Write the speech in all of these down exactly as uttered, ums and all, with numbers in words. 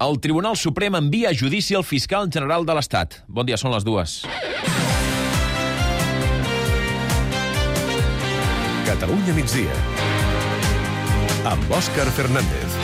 El Tribunal Suprem envia a judici al fiscal general de l'Estat. Bon dia, són les dues. Catalunya migdia. Amb Òscar Fernández.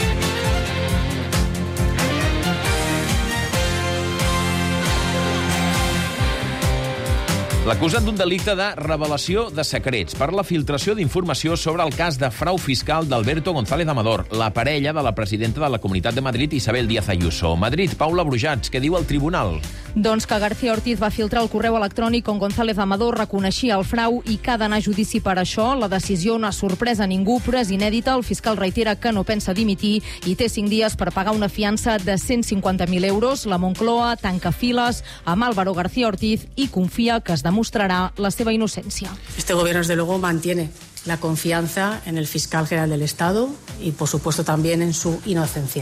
L'acusen d'un delicte de revelació de secrets per la filtració d'informació sobre el cas de frau fiscal d'Alberto González Amador, la parella de la presidenta de la Comunitat de Madrid, Isabel Díaz Ayuso. Madrid, Paula Brujats, què diu el tribunal? Doncs que García Ortiz va filtrar el correu electrònic on González Amador reconeixia el frau i que ha d'anar a judici per això. La decisió no ha sorprès a ningú, però és inèdita. El fiscal reitera que no pensa dimitir i té cinc dies per pagar una fiança de cent cinquanta mil euros. La Moncloa tanca files amb Álvaro García Ortiz i confia que es demostrarà la seva innocència. Este gobierno, desde luego, mantiene la confianza en el fiscal general del Estado y, por supuesto, también en su inocencia.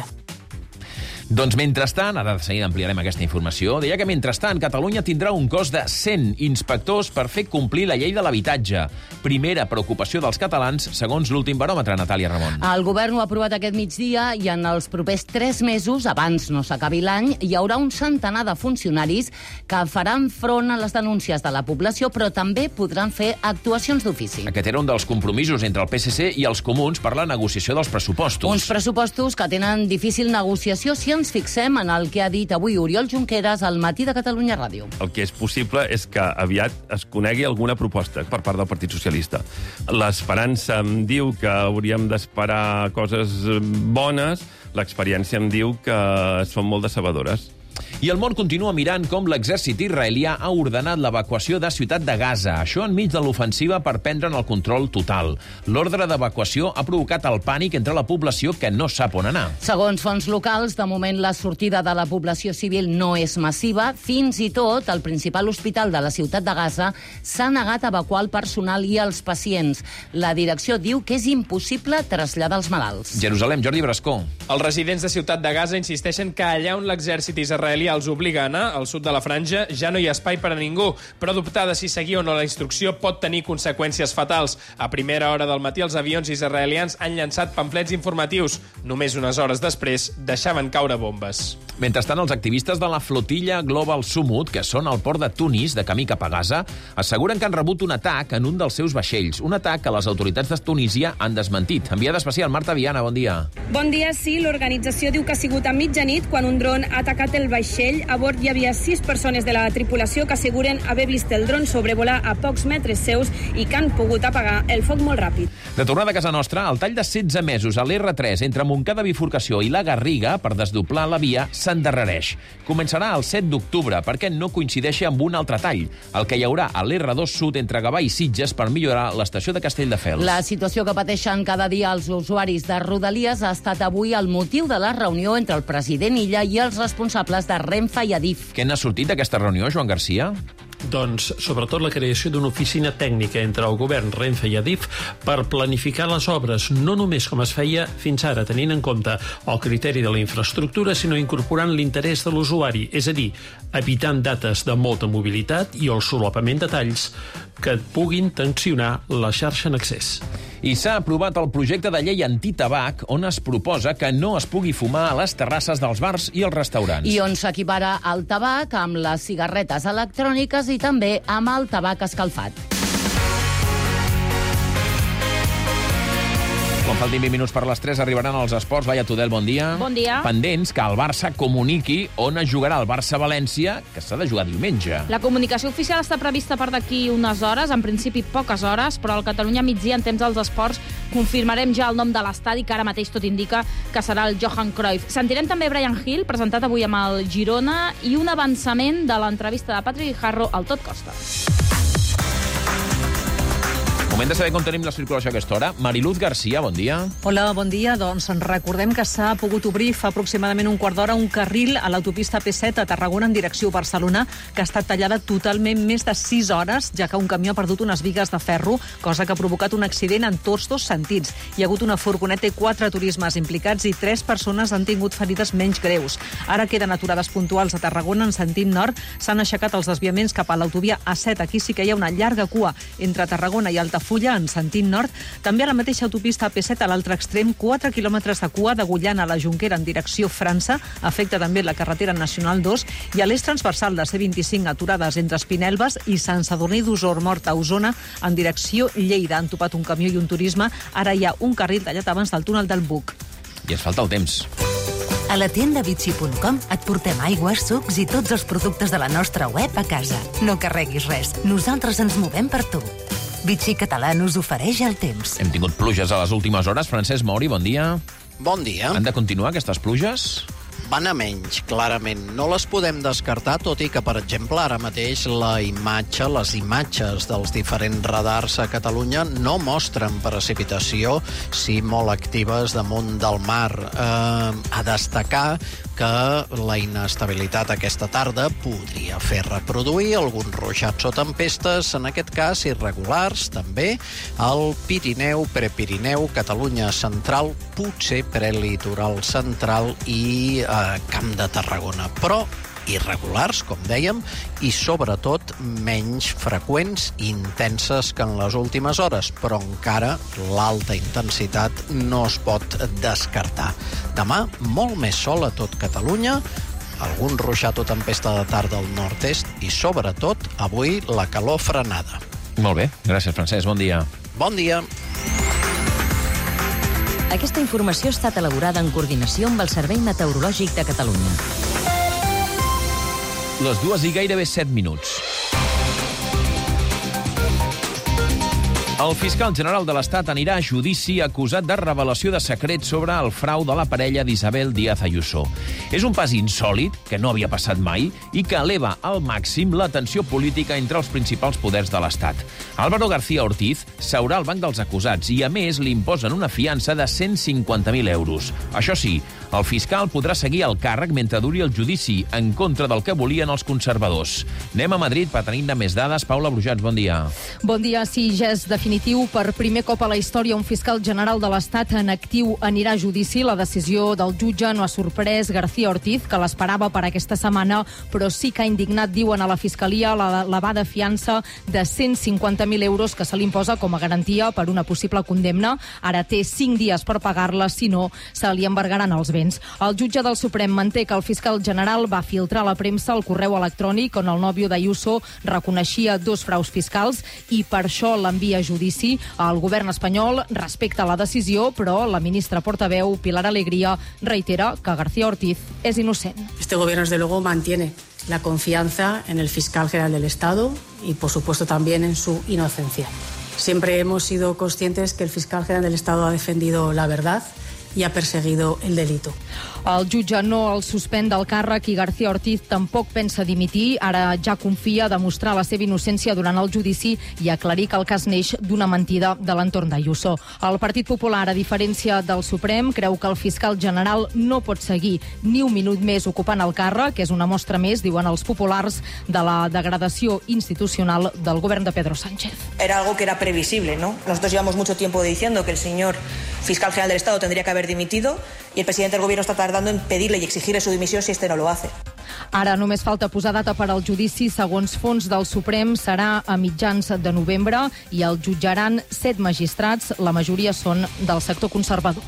Doncs mentrestant, ara de seguida ampliarem aquesta informació, deia que mentrestant Catalunya tindrà un cos de cent inspectors per fer complir la llei de l'habitatge. Primera preocupació dels catalans, segons l'últim baròmetre, Natàlia Ramon. El govern ho ha aprovat aquest migdia i en els propers tres mesos, abans no s'acabi l'any, hi haurà un centenar de funcionaris que faran front a les denúncies de la població, però també podran fer actuacions d'ofici. Aquest era un dels compromisos entre el P S C i els comuns per la negociació dels pressupostos. Uns pressupostos que tenen difícil negociació si ens fixem en el que ha dit avui Oriol Junqueras al Matí de Catalunya Ràdio. El que és possible és que aviat es conegui alguna proposta per part del Partit Socialista. L'esperança em diu que hauríem d'esperar coses bones, l'experiència em diu que són molt decebedores. I el món continua mirant com l'exèrcit israelià ha ordenat l'evacuació de Ciutat de Gaza, això enmig de l'ofensiva per prendre'n el control total. L'ordre d'evacuació ha provocat el pànic entre la població que no sap on anar. Segons fonts locals, de moment la sortida de la població civil no és massiva. Fins i tot el principal hospital de la Ciutat de Gaza s'ha negat a evacuar el personal i els pacients. La direcció diu que és impossible traslladar els malalts. Jerusalem, Jordi Brascó. Els residents de Ciutat de Gaza insisteixen que allà on l'exèrcit israelià els obliga a anar, al sud de la franja, ja no hi ha espai per a ningú, però dubtar de si seguir o no la instrucció pot tenir conseqüències fatals. A primera hora del matí, els avions israelians han llançat pamflets informatius. Només unes hores després, deixaven caure bombes. Mentrestant, els activistes de la flotilla Global Sumut, que són al port de Tunis, de camí cap a Gaza, asseguren que han rebut un atac en un dels seus vaixells. Un atac que les autoritats de Tunísia han desmentit. Enviada especial, Marta Viana, bon dia. Bon dia, sí. L'organització diu que ha sigut a mitjanit quan un dron ha atacat el vaixell. A bord hi havia sis persones de la tripulació que asseguren haver vist el dron sobrevolar a pocs metres seus i que han pogut apagar el foc molt ràpid. De tornada a casa nostra, el tall de setze mesos a l'R tres entre Montcada Bifurcació i la Garriga per desdoblar la via s'endarrereix. Començarà el set d'octubre perquè no coincideixi amb un altre tall, el que hi haurà a l'R dos Sud entre Gavà i Sitges per millorar l'estació de Castelldefels. La situació que pateixen cada dia els usuaris de Rodalies ha estat avui el motiu de la reunió entre el president Illa i els responsables de Renfe i Adif. Què n'ha sortit d'aquesta reunió, Joan Garcia? Doncs, sobretot, la creació d'una oficina tècnica entre el govern, Renfe i Adif per planificar les obres, no només com es feia fins ara, tenint en compte el criteri de la infraestructura, sinó incorporant l'interès de l'usuari, és a dir, evitant dates de molta mobilitat i el solapament de talls que puguin tensionar la xarxa en accés. I s'ha aprovat el projecte de llei antitabac on es proposa que no es pugui fumar a les terrasses dels bars i els restaurants. I on s'equipara el tabac amb les cigarretes electròniques i també amb el tabac escalfat. Quan faltin vint minuts per les tres arribaran els esports. Laia Tudel, bon dia. Bon dia. Pendents que el Barça comuniqui on es jugarà el Barça-València, que s'ha de jugar diumenge. La comunicació oficial està prevista per d'aquí unes hores, en principi poques hores, però al Catalunya migdia, en temps dels esports, confirmarem ja el nom de l'estadi, que ara mateix tot indica que serà el Johan Cruyff. Sentirem també Brian Hill, presentat avui amb el Girona, i un avançament de l'entrevista de Patrick Guijarro al Tot Costa. Moment de saber com tenim la circulació a aquesta hora. Mariluz Garcia, bon dia. Hola, bon dia. Doncs recordem que s'ha pogut obrir fa aproximadament un quart d'hora un carril a l'autopista P set a Tarragona en direcció a Barcelona, que ha estat tallada totalment més de sis hores, ja que un camió ha perdut unes bigues de ferro, cosa que ha provocat un accident en tots dos sentits. Hi ha hagut una furgoneta i quatre turismes implicats i tres persones han tingut ferides menys greus. Ara queden aturades puntuals a Tarragona en sentit nord. S'han aixecat els desviaments cap a l'autovia A set. Aquí sí que hi ha una llarga cua entre Tarragona i Altafulla, d'Altafulla, en sentit nord. També a la mateixa autopista A P set, a l'altre extrem, quatre quilòmetres de cua d'Agullana a la Jonquera en direcció França. Afecta també la carretera nacional dos. I a l'eix transversal de C vint-i-cinc, aturades entre Espinelves i Sant Sadurní d'Osor, Mort a Osona, en direcció Lleida. Han topat un camió i un turisme. Ara hi ha un carril tallat abans del túnel del Buc. I ens falta el temps. A la tienda Vichy punt com et portem aigües, sucs i tots els productes de la nostra web a casa. No carreguis res. Nosaltres ens movem per tu. Vichy Català us ofereix el temps. Hem tingut pluges a les últimes hores. Francesc Mauri, bon dia. Bon dia. Han de continuar aquestes pluges? Van a menys, clarament. No les podem descartar, tot i que, per exemple, ara mateix la imatge, les imatges dels diferents radars a Catalunya no mostren precipitació, sí molt actives damunt del mar. Eh, a destacar que la inestabilitat aquesta tarda podria fer reproduir alguns ruixats o tempestes, en aquest cas irregulars, també, al Pirineu, Prepirineu, Catalunya central, potser prelitoral central i eh, Camp de Tarragona, però irregulars, com dèiem, i sobretot menys freqüents i intenses que en les últimes hores, però encara l'alta intensitat no es pot descartar. Demà, molt més sol a tot Catalunya, algun ruixat o tempesta de tarda al nord-est i, sobretot, avui la calor frenada. Molt bé, gràcies, Francesc, bon dia. Bon dia. Aquesta informació ha estat elaborada en coordinació amb el Servei Meteorològic de Catalunya. Les dues i gairebé set minuts. El fiscal general de l'Estat anirà a judici acusat de revelació de secrets sobre el frau de la parella d'Isabel Díaz Ayuso. És un pas insòlit, que no havia passat mai, i que eleva al màxim la tensió política entre els principals poders de l'Estat. Álvaro García Ortiz seurà al banc dels acusats i, a més, li imposen una fiança de cent cinquanta mil euros. Això sí, el fiscal podrà seguir el càrrec mentre duri el judici, en contra del que volien els conservadors. Anem a Madrid per tenir-ne més dades. Paula Brujats, bon dia. Bon dia. Sí, ja és definitiu. Per primer cop a la història, un fiscal general de l'Estat en actiu anirà a judici. La decisió del jutge no ha sorprès García Ortiz, que l'esperava per aquesta setmana, però sí que ha indignat, diuen a la Fiscalia, la elevada fiança de cent cinquanta mil euros que se li imposa com a garantia per una possible condemna. Ara té cinc dies per pagar-la, si no, se li embargaran els béns. El jutge del Suprem manté que el fiscal general va filtrar a la premsa el correu electrònic on el nòvio d'Ayuso reconeixia dos fraus fiscals i per això l'envia a judici. El govern espanyol respecta la decisió, però la ministra portaveu, Pilar Alegría, reitera que García Ortiz és innocent. Este gobierno, desde luego, mantiene la confianza en el fiscal general del Estado y, por supuesto, también en su inocencia. Siempre hemos sido conscientes que el fiscal general del Estado ha defendido la verdad i ha perseguido el delito. El jutge no el suspèn del càrrec i García Ortiz tampoc pensa dimitir. Ara ja confia a demostrar la seva innocència durant el judici i aclarir que el cas neix d'una mentida de l'entorn d'Ayuso. El Partit Popular, a diferència del Suprem, creu que el fiscal general no pot seguir ni un minut més ocupant el càrrec, que és una mostra més, diuen els populars, de la degradació institucional del govern de Pedro Sánchez. Era algo que era previsible, ¿no? Nosotros llevamos mucho tiempo diciendo que el señor fiscal general del Estado tendría que haber dimitido y el presidente del gobierno está tardando en pedirle y exigirle su dimisión si este no lo hace. Ara només falta posar data per al judici. Segons fons del Suprem, serà a mitjans de novembre i el jutjaran set magistrats. La majoria són del sector conservador.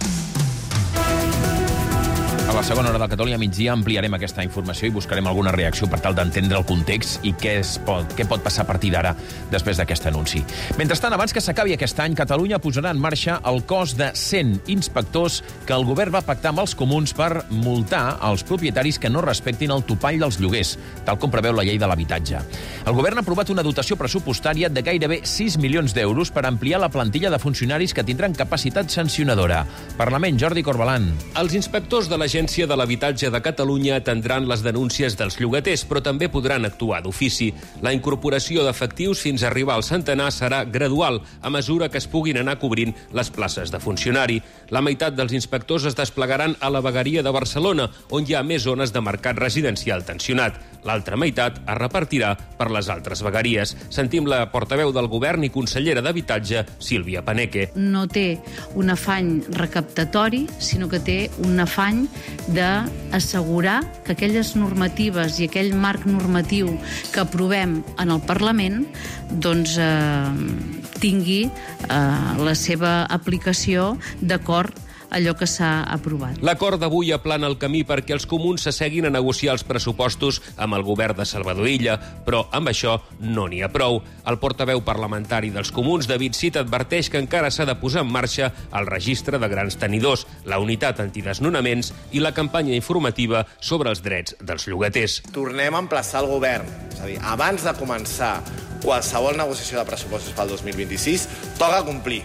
A la segona hora del Catalunya migdia ampliarem aquesta informació i buscarem alguna reacció per tal d'entendre el context i què, es pot, què pot passar a partir d'ara després d'aquest anunci. Mentrestant, abans que s'acabi aquest any, Catalunya posarà en marxa el cos de cent inspectors que el govern va pactar amb els comuns per multar els propietaris que no respectin el topall dels lloguers, tal com preveu la llei de l'habitatge. El govern ha aprovat una dotació pressupostària de gairebé sis milions d'euros per ampliar la plantilla de funcionaris que tindran capacitat sancionadora. Parlament, Jordi Corbalan. Els inspectors de l'Agència de l'Habitatge de Catalunya atendran les denúncies dels llogaters, però també podran actuar d'ofici. La incorporació d'efectius fins a arribar al centenar serà gradual, a mesura que es puguin anar cobrint les places de funcionari. La meitat dels inspectors es desplegaran a la vegueria de Barcelona, on hi ha més zones de mercat residencial tensionat. L'altra meitat es repartirà per les altres vegueries. Sentim la portaveu del govern i consellera d'Habitatge, Sílvia Paneque. No té un afany recaptatori, sinó que té un afany d'assegurar que aquelles normatives i aquell marc normatiu que aprovem en el Parlament doncs, eh, tingui eh, la seva aplicació d'acord allò que s'ha aprovat. L'acord d'avui aplana el camí perquè els comuns s'asseguin a negociar els pressupostos amb el govern de Salvador Illa, però amb això no n'hi ha prou. El portaveu parlamentari dels comuns, David Cid, adverteix que encara s'ha de posar en marxa el registre de grans tenidors, la unitat antidesnonaments i la campanya informativa sobre els drets dels llogaters. Tornem a emplaçar el govern, és a dir, abans de començar qualsevol negociació de pressupostos pel dos mil vint-i-sis, toca complir.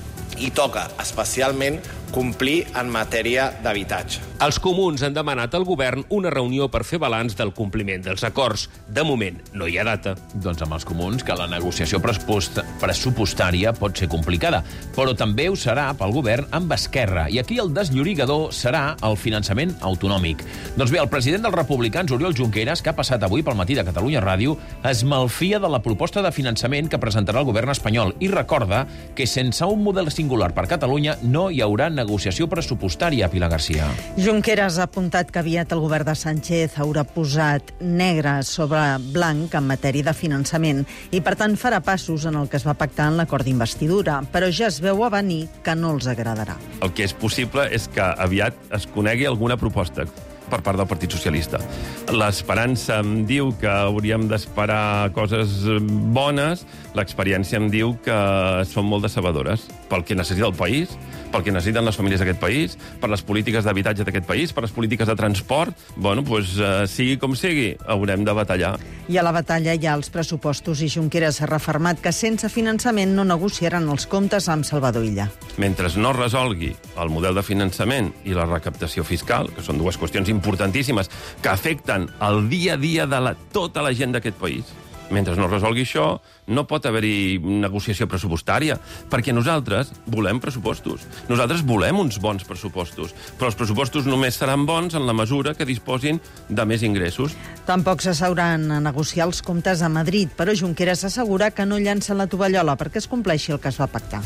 I toca, especialment, complir en matèria d'habitatge. Els comuns han demanat al govern una reunió per fer balanç del compliment dels acords. De moment, no hi ha data. Doncs amb els comuns que la negociació pressupostària pot ser complicada, però també ho serà pel govern amb Esquerra. I aquí el desllorigador serà el finançament autonòmic. Doncs bé, el president dels republicans, Oriol Junqueras, que ha passat avui pel matí de Catalunya Ràdio, es malfia de la proposta de finançament que presentarà el govern espanyol i recorda que sense un model singular per Catalunya no hi haurà negociació pressupostària, Pilar Garcia. Junqueras ha apuntat que aviat el govern de Sánchez haurà posat negre sobre blanc en matèria de finançament i, per tant, farà passos en el que es va pactar en l'acord d'investidura, però ja es veu a venir que no els agradarà. El que és possible és que aviat es conegui alguna proposta per part del Partit Socialista. L'esperança em diu que hauríem d'esperar coses bones, l'experiència em diu que són molt decebedores pel que necessita el país, pel que necessiten les famílies d'aquest país, per les polítiques d'habitatge d'aquest país, per les polítiques de transport. Bueno, doncs, eh, sigui com sigui, haurem de batallar. I a la batalla hi ha els pressupostos i Junqueras ha refermat que sense finançament no negociaran els comptes amb Salvador Illa. Mentre no es resolgui el model de finançament i la recaptació fiscal, que són dues qüestions importantíssimes que afecten el dia a dia de la, tota la gent d'aquest país, mentre no es resolgui això, no pot haver-hi negociació pressupostària, perquè nosaltres volem pressupostos. Nosaltres volem uns bons pressupostos, però els pressupostos només seran bons en la mesura que disposin de més ingressos. Tampoc s'asseuran a negociar els comptes a Madrid, però Junqueras assegura que no llancen la tovallola perquè es compleixi el que es va pactar.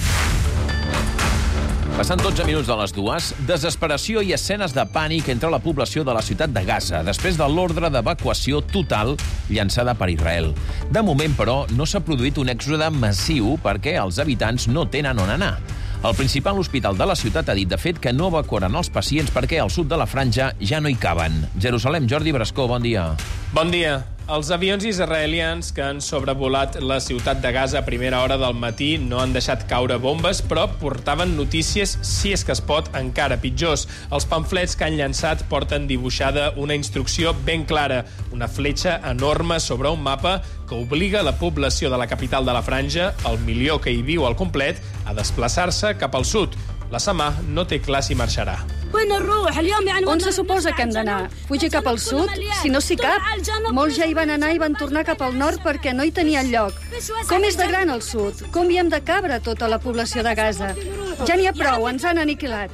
Passant dotze minuts de les dues, desesperació i escenes de pànic entre la població de la ciutat de Gaza després de l'ordre d'evacuació total llançada per Israel. De moment, però, no s'ha produït un èxode massiu perquè els habitants no tenen on anar. El principal hospital de la ciutat ha dit, de fet, que no evacuaran els pacients perquè al sud de la franja ja no hi caben. Jerusalem, Jordi Brascó, bon dia. Bon dia. Els avions israelians que han sobrevolat la ciutat de Gaza a primera hora del matí no han deixat caure bombes, però portaven notícies, si és que es pot, encara pitjors. Els pamflets que han llançat porten dibuixada una instrucció ben clara, una fletxa enorme sobre un mapa que obliga la població de la capital de la franja, el milió que hi viu al complet, a desplaçar-se cap al sud. La Samà no té clar si marxarà. On se suposa que hem d'anar? Fugir cap al sud? Si no s'hi cap. Molts ja hi van anar i van tornar cap al nord perquè no hi tenien lloc. Com és de gran el sud? Com hi hem de cabre tota la població de Gaza? Ja n'hi ha prou, ens han aniquilat.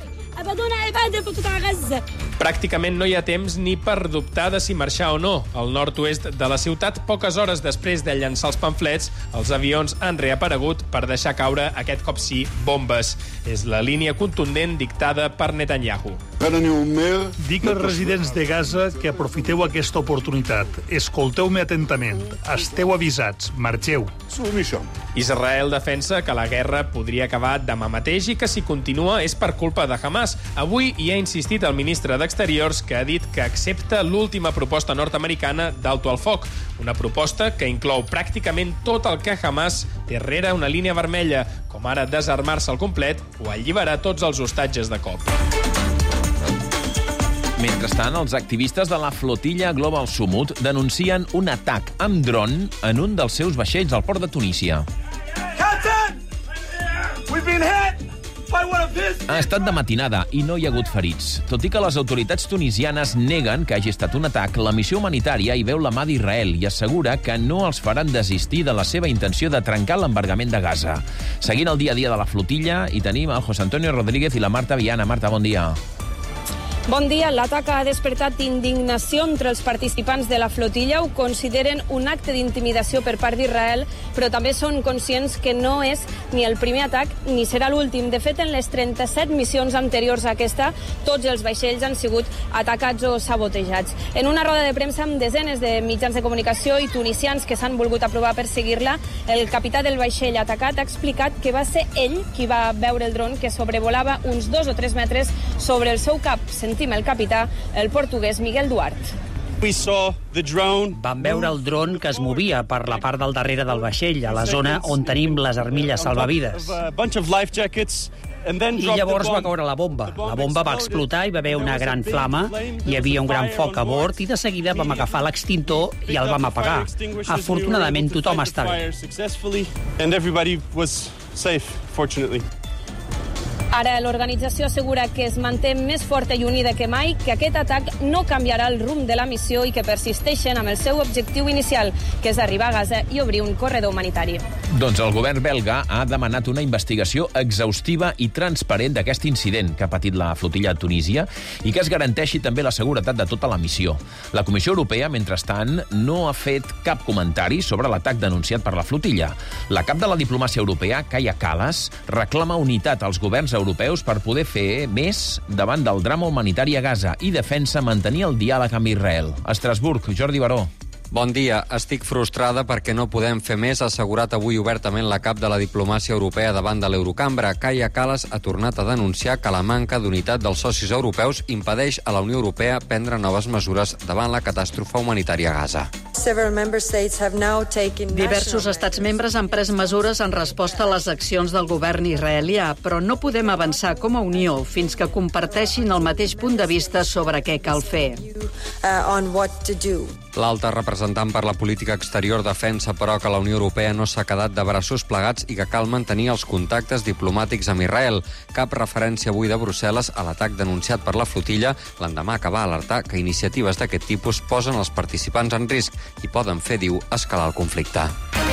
Pràcticament no hi ha temps ni per dubtar de si marxar o no. Al nord-oest de la ciutat, poques hores després de llançar els pamflets, els avions han reaparegut per deixar caure, aquest cop sí, bombes. És la línia contundent dictada per Netanyahu. Dic als residents de Gaza que aprofiteu aquesta oportunitat. Escolteu-me atentament. Esteu avisats. Marxeu. Israel defensa que la guerra podria acabar demà mateix i que si continua és per culpa de Hamas. Avui hi ha insistit el ministre d'Exteriors, que ha dit que accepta l'última proposta nord-americana d'alto al foc, una proposta que inclou pràcticament tot el que Hamas té rere una línia vermella, com ara desarmar-se al complet o alliberar tots els hostatges de cop. Mentrestant, els activistes de la flotilla Global Sumut denuncien un atac amb dron en un dels seus vaixells al port de Tunísia. Captain! We've been hit! Ha estat de matinada i no hi ha hagut ferits. Tot i que les autoritats tunisianes neguen que hagi estat un atac, la missió humanitària hi veu la mà d'Israel i assegura que no els faran desistir de la seva intenció de trencar l'embargament de Gaza. Seguint el dia a dia de la flotilla, hi tenim el José Antonio Rodríguez i la Marta Viana. Marta, bon dia. Bon dia. L'atac ha despertat indignació entre els participants de la flotilla. Ho consideren un acte d'intimidació per part d'Israel, però també són conscients que no és ni el primer atac ni serà l'últim. De fet, en les trenta-set missions anteriors a aquesta, tots els vaixells han sigut atacats o sabotejats. En una roda de premsa amb desenes de mitjans de comunicació i tunisians que s'han volgut aprovar per seguir-la, el capità del vaixell atacat ha explicat que va ser ell qui va veure el dron que sobrevolava uns dos o tres metres sobre el seu cap. Sentim el capità, el portuguès Miguel Duarte. Vam veure el dron que es movia per la part del darrere del vaixell, a la zona on tenim les armilles salvavides. I llavors va caure la bomba. La bomba va explotar i va haver una gran flama, hi havia un gran foc a bord i de seguida vam agafar l'extintor i el vam apagar. Afortunadament tothom està bé. Ara l'organització assegura que es manté més forta i unida que mai, que aquest atac no canviarà el rumb de la missió i que persisteixen amb el seu objectiu inicial, que és arribar a Gaza i obrir un corredor humanitari. Doncs el govern belga ha demanat una investigació exhaustiva i transparent d'aquest incident que ha patit la flotilla a Tunísia i que es garanteixi també la seguretat de tota la missió. La Comissió Europea, mentrestant, no ha fet cap comentari sobre l'atac denunciat per la flotilla. La cap de la diplomàcia europea, Kaja Kallas, reclama unitat als governs europeus per poder fer més davant del drama humanitari a Gaza i defensa mantenir el diàleg amb Israel. A Estrasburg, Jordi Baró. Bon dia. Estic frustrada perquè no podem fer més, ha assegurat avui obertament la cap de la diplomàcia europea davant de l'Eurocambra. Kaja Kallas ha tornat a denunciar que la manca d'unitat dels socis europeus impedeix a la Unió Europea prendre noves mesures davant la catàstrofe humanitària a Gaza. Diversos estats membres han pres mesures en resposta a les accions del govern israelià, però no podem avançar com a Unió fins que comparteixin el mateix punt de vista sobre què cal fer. L'alta representant per la política exterior defensa, però, que la Unió Europea no s'ha quedat de braços plegats i que cal mantenir els contactes diplomàtics amb Israel. Cap referència avui de Brussel·les a l'atac denunciat per la flotilla, l'endemà que va alertar que iniciatives d'aquest tipus posen els participants en risc i poden fer, diu, escalar el conflicte.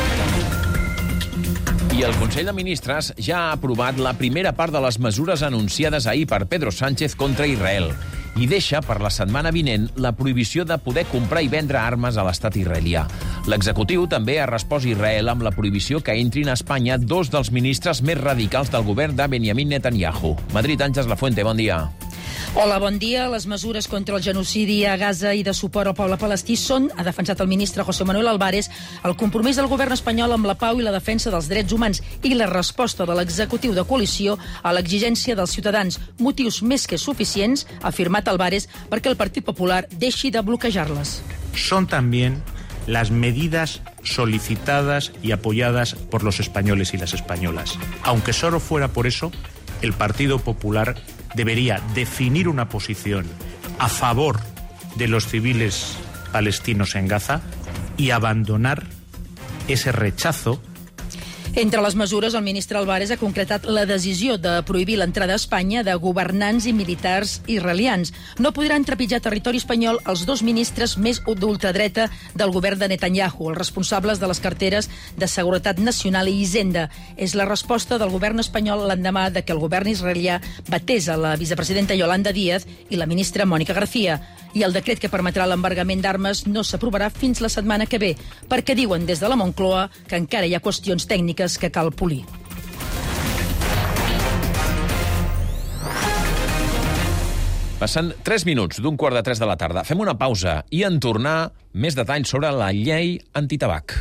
I el Consell de Ministres ja ha aprovat la primera part de les mesures anunciades ahir per Pedro Sánchez contra Israel i deixa per la setmana vinent la prohibició de poder comprar i vendre armes a l'estat israelià. L'executiu també ha respost a Israel amb la prohibició que entrin a Espanya dos dels ministres més radicals del govern de Benjamin Netanyahu. Madrid, Àngels Lafuente, bon dia. Hola, bon dia. Les mesures contra el genocidi a Gaza i de suport al poble palestí són, ha defensat el ministre José Manuel Álvarez, el compromís del govern espanyol amb la pau i la defensa dels drets humans i la resposta de l'executiu de coalició a l'exigència dels ciutadans. Motius més que suficients, ha afirmat Álvarez, perquè el Partit Popular deixi de bloquejar-les. Son también las medidas solicitadas y apoyadas por los españoles y las españolas. Aunque solo fuera por eso, el Partido Popular debería definir una posición a favor de los civiles palestinos en Gaza y abandonar ese rechazo. Entre les mesures, el ministre Álvarez ha concretat la decisió de prohibir l'entrada a Espanya de governants i militars israelians. No podran trepitjar territori espanyol els dos ministres més d'ultradreta del govern de Netanyahu, els responsables de les carteres de Seguretat Nacional i Hisenda. És la resposta del govern espanyol l'endemà de que el govern israelià batés a la vicepresidenta Yolanda Díaz i la ministra Mònica García. I el decret que permetrà l'embargament d'armes no s'aprovarà fins la setmana que ve, perquè diuen des de la Moncloa que encara hi ha qüestions tècniques que cal polir. Passen tres minuts d'un quart de tres de la tarda. Fem una pausa i en tornar més detalls sobre la llei antitabac.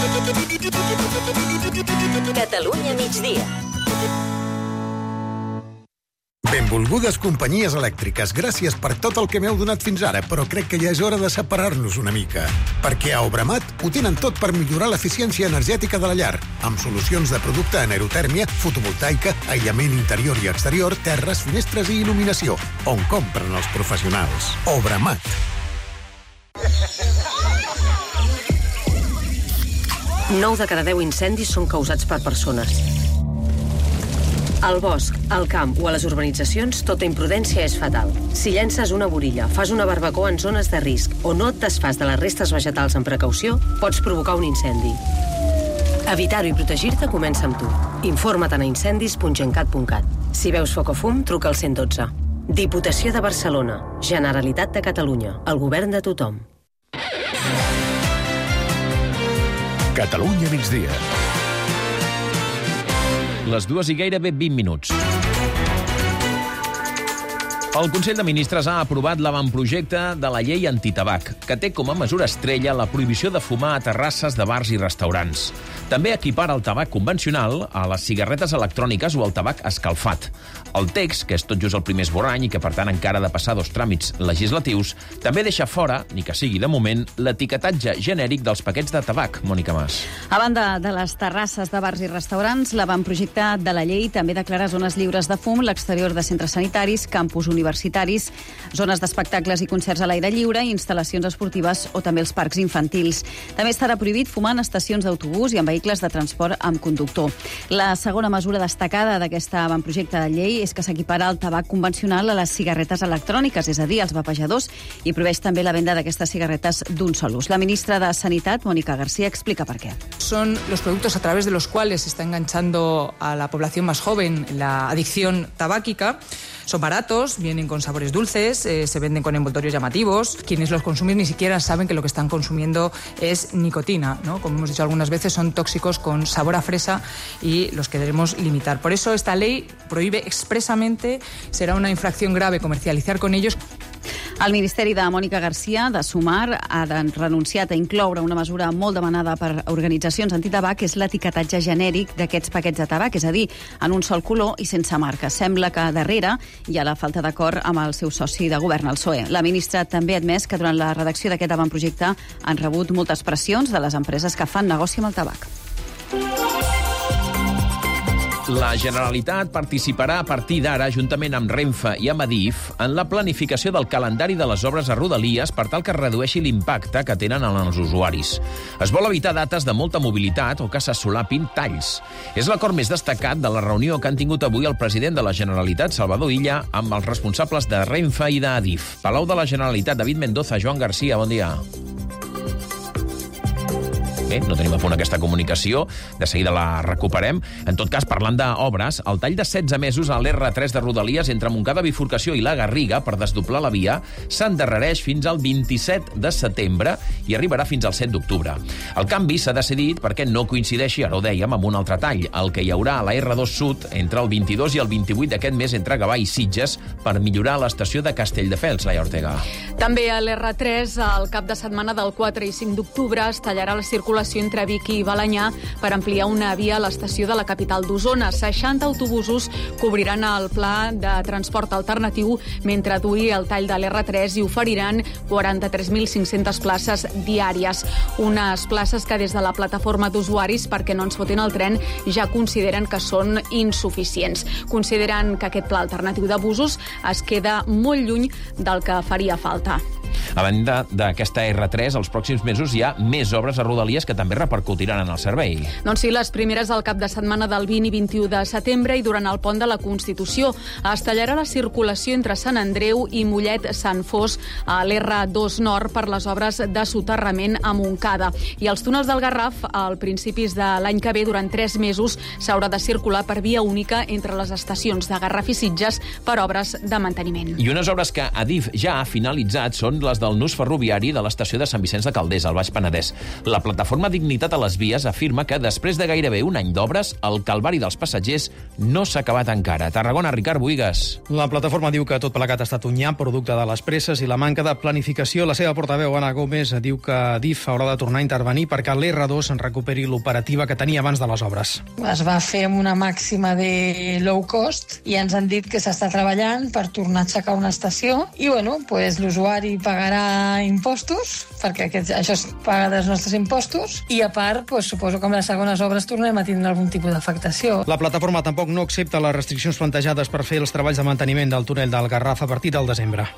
Catalunya migdia. Benvolgudes companyies elèctriques, gràcies per tot el que m'heu donat fins ara, però crec que ja és hora de separar-nos una mica. Perquè a Obramat ho tenen tot per millorar l'eficiència energètica de la llar, amb solucions de producte en aerotèrmia, fotovoltaica, aïllament interior i exterior, terres, finestres i il·luminació, on compren els professionals. Obramat. nou de cada deu incendis són causats per persones. Al bosc, al camp o a les urbanitzacions, tota imprudència és fatal. Si llences una borilla, fas una barbacoa en zones de risc o no et desfas de les restes vegetals amb precaució, pots provocar un incendi. Evitar-ho i protegir-te comença amb tu. Informa't a incendis punt gencat punt cat. Si veus foc o fum, truca al cent i dotze. Diputació de Barcelona, Generalitat de Catalunya, el govern de tothom. Catalunya migdia. Les dues i gairebé vint minuts. El Consell de Ministres ha aprovat l'avantprojecte de la llei antitabac, que té com a mesura estrella la prohibició de fumar a terrasses de bars i restaurants. També equipara el tabac convencional a les cigarretes electròniques o al tabac escalfat. El text, que és tot just el primer esborrany i que, per tant, encara ha de passar dos tràmits legislatius, també deixa fora, ni que sigui de moment, l'etiquetatge genèric dels paquets de tabac. Mònica Mas. A banda de les terrasses de bars i restaurants, l'avantprojecte de la llei també declara zones lliures de fum, l'exterior de centres sanitaris, campus universitaris, zones d'espectacles i concerts a l'aire lliure, instal·lacions esportives o també els parcs infantils. També estarà prohibit fumar en estacions d'autobús i en vehicles de transport amb conductor. La segona mesura destacada d'aquest avantprojecte de llei és que s'equipara el tabac convencional a les cigarretes electròniques, és a dir, als vapejadors, i prohibeix també la venda d'aquestes cigarretes d'un sol ús. La ministra de Sanitat, Mónica García, explica per què. Son los productos a través de los cuales se está enganchando a la población más joven la adicción tabáquica. Son baratos, vienen con sabores dulces, eh, se venden con envoltorios llamativos. Quienes los consumen ni siquiera saben que lo que están consumiendo es nicotina, ¿no? Como hemos dicho algunas veces, son tóxicos con sabor a fresa y los queremos limitar. Por eso esta ley prohíbe expresamente, será una infracción grave comercializar con ellos. El Ministeri de Mònica García, de Sumar, ha renunciat a incloure una mesura molt demanada per organitzacions antitabac, que és l'etiquetatge genèric d'aquests paquets de tabac, és a dir, en un sol color i sense marca. Sembla que darrere hi ha la falta d'acord amb el seu soci de govern, el P S O E. La ministra també ha admès que durant la redacció d'aquest avantprojecte han rebut moltes pressions de les empreses que fan negoci amb el tabac. La Generalitat participarà a partir d'ara, juntament amb Renfe i amb Adif, en la planificació del calendari de les obres a Rodalies per tal que es redueixi l'impacte que tenen en els usuaris. Es vol evitar dates de molta mobilitat o que se solapin talls. És l'acord més destacat de la reunió que han tingut avui el president de la Generalitat, Salvador Illa, amb els responsables de Renfe i d'Adif. Palau de la Generalitat, David Mendoza, Joan Garcia, bon dia. Bé, no tenim a punt aquesta comunicació, de seguida la recuperem. En tot cas, parlant d'obres, el tall de setze mesos a l'erre tres de Rodalies entre Montcada Bifurcació i la Garriga per desdoblar la via s'endarrereix fins al vint-i-set de setembre i arribarà fins al set d'octubre. El canvi s'ha decidit perquè no coincideixi, ara ho dèiem, amb un altre tall, el que hi haurà a la erre dos Sud entre el vint-i-dos i el vint-i-vuit d'aquest mes entre Gavà i Sitges per millorar l'estació de Castelldefels, Laia Ortega. També a l'erre tres, el cap de setmana del quatre i cinc d'octubre, es tallarà la circulació entre Vic i Balenyà per ampliar una via a l'estació de la capital d'Osona. seixanta autobusos cobriran el pla de transport alternatiu mentre duri el tall de l'erre tres i oferiran quaranta-tres mil cinc-centes places diàries. Unes places que des de la plataforma d'usuaris perquè no ens fotin el tren ja consideren que són insuficients. Consideren que aquest pla alternatiu de busos es queda molt lluny del que faria falta. A banda d'aquesta erre tres, als pròxims mesos hi ha més obres a Rodalies que també repercutiran en el servei. Doncs sí, les primeres al cap de setmana del vint i vint-i-u de setembre i durant el pont de la Constitució. Es tallarà la circulació entre Sant Andreu i Mollet-Sant Fos a l'erre dos Nord per les obres de soterrament a Montcada. I els túnels del Garraf, al principis de l'any que ve, durant tres mesos, s'haurà de circular per via única entre les estacions de Garraf i Sitges per obres de manteniment. I unes obres que Adif ja ha finalitzat són les del nus ferroviari de l'estació de Sant Vicenç de Calders, al Baix Penedès. La plataforma Dignitat a les Vies afirma que després de gairebé un any d'obres, el calvari dels passatgers no s'ha acabat encara. Tarragona, Ricard Buigas. La plataforma diu que tot plegat ha estat un nyam producte de les presses i la manca de planificació. La seva portaveu, Anna Gómez, diu que Adif haurà de tornar a intervenir perquè l'erre dos en recuperi l'operativa que tenia abans de les obres. Es va fer amb una màxima de low cost i ens han dit que s'està treballant per tornar a aixecar una estació i, bueno, pues, l'usuari pagarà impostos, perquè aquest, això es paga dels nostres impostos, i a part, pues, suposo que amb les segones obres tornem a tindre algun tipus d'afectació. La plataforma tampoc no accepta les restriccions plantejades per fer els treballs de manteniment del túnel del Garraf a partir del desembre.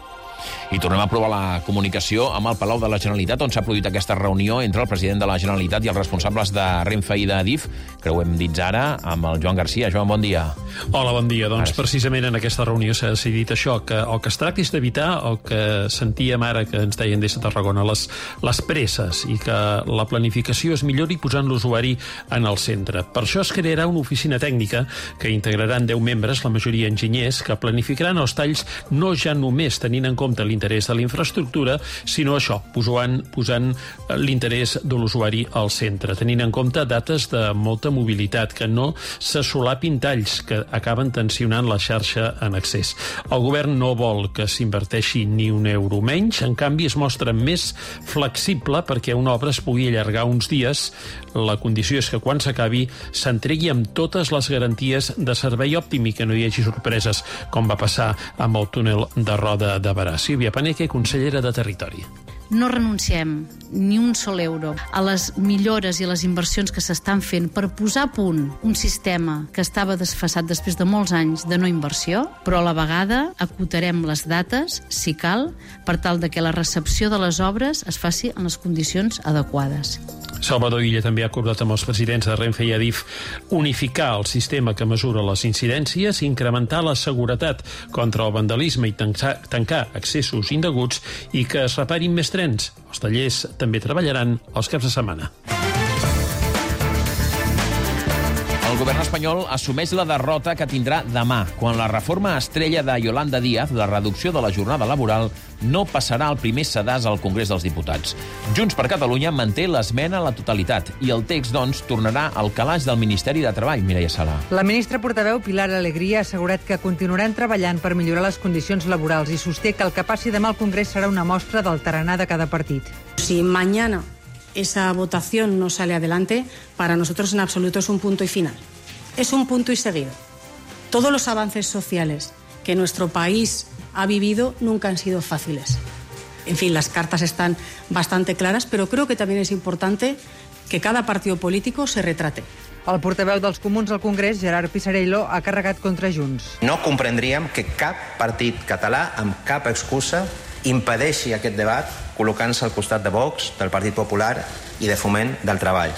I tornem a provar la comunicació amb el Palau de la Generalitat, on s'ha produït aquesta reunió entre el president de la Generalitat i els responsables de Renfe i d'Adif, que ho hem dit ara, amb el Joan Garcia. Joan, bon dia. Hola, bon dia. Doncs precisament en aquesta reunió s'ha decidit això, que el que es tracta és d'evitar el que sentíem ara, que ens deien des de Tarragona, les, les presses, i que la planificació es millori posant l'usuari en el centre. Per això es crearà una oficina tècnica que integraran deu membres, la majoria enginyers, que planificaran els talls no ja només tenint en compte l'interès de la infraestructura, sinó això, posant, posant l'interès de l'usuari al centre, tenint en compte dates de molta mobilitat, que no se solapin talls que acaben tensionant la xarxa en accés. El govern no vol que s'inverteixi ni un euro menys, en canvi es mostra més flexible perquè una obra es pugui allargar uns dies. La condició és que quan s'acabi s'entregui amb totes les garanties de servei òptim i que no hi hagi sorpreses, com va passar amb el túnel de Roda de Berà. Sílvia Paneque, consellera de Territori. No renunciem ni un sol euro a les millores i les inversions que s'estan fent per posar a punt un sistema que estava desfasat després de molts anys de no inversió, però a la vegada acotarem les dates, si cal, per tal de que la recepció de les obres es faci en les condicions adequades. Salvador Illa també ha acordat amb els presidents de Renfe i Adif unificar el sistema que mesura les incidències, incrementar la seguretat contra el vandalisme i tancar, tancar accessos indeguts i que es reparin més trens. Els tallers també treballaran els caps de setmana. El govern espanyol assumeix la derrota que tindrà demà, quan la reforma estrella de Yolanda Díaz, la reducció de la jornada laboral, no passarà al primer sedàs al Congrés dels Diputats. Junts per Catalunya manté l'esmena a la totalitat i el text, doncs, tornarà al calaix del Ministeri de Treball, Mireia Sala. La ministra portaveu Pilar Alegría ha assegurat que continuaran treballant per millorar les condicions laborals i sosté que el que passi demà al Congrés serà una mostra del tarannà de cada partit. Si mañana esa votación no sale adelante, para nosotros en absoluto es un punto y final. Es un punto y seguido. Todos los avances sociales que nuestro país ha vivido nunca han sido fáciles. En fin, las cartas están bastante claras, pero creo que también es importante que cada partido político se retrate. El portaveu dels Comuns al Congrés, Gerard Pisarello, ha carregat contra Junts. No comprendríem que cap partit català, amb cap excusa, impedeixi aquest debat col·locant-se al costat de Vox, del Partit Popular i de Foment del Treball.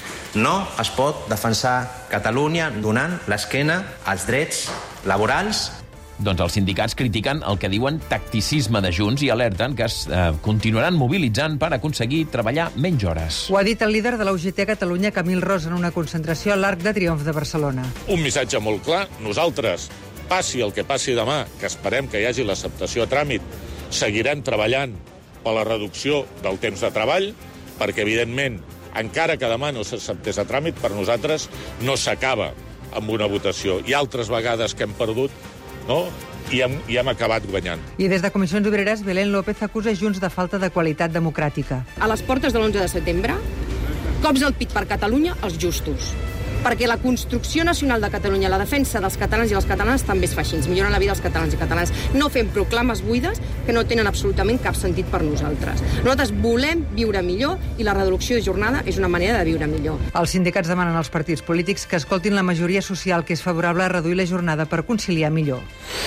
No es pot defensar Catalunya donant l'esquena als drets laborals. Doncs els sindicats critiquen el que diuen tacticisme de Junts i alerten que es eh, continuaran mobilitzant per aconseguir treballar menys hores. Ho ha dit el líder de la U G T a Catalunya, Camil Ros, en una concentració a l'Arc de Triomf de Barcelona. Un missatge molt clar. Nosaltres, passi el que passi demà, que esperem que hi hagi l'acceptació a tràmit, seguirem treballant per la reducció del temps de treball, perquè, evidentment, encara que demà no s'acceptés a tràmit, per nosaltres no s'acaba amb una votació. Hi ha altres vegades que hem perdut, no? I hem, i hem acabat guanyant. I des de Comissions Obreres, Belén López acusa Junts de falta de qualitat democràtica. A les portes de l'onze de setembre, cops al pit per Catalunya, els justos. Perquè la construcció nacional de Catalunya, la defensa dels catalans i les catalanes també es fa així. Ens milloren la vida dels catalans i catalanes. No fem proclames buides que no tenen absolutament cap sentit per nosaltres. Nosaltres volem viure millor i la reducció de jornada és una manera de viure millor. Els sindicats demanen als partits polítics que escoltin la majoria social que és favorable a reduir la jornada per conciliar millor.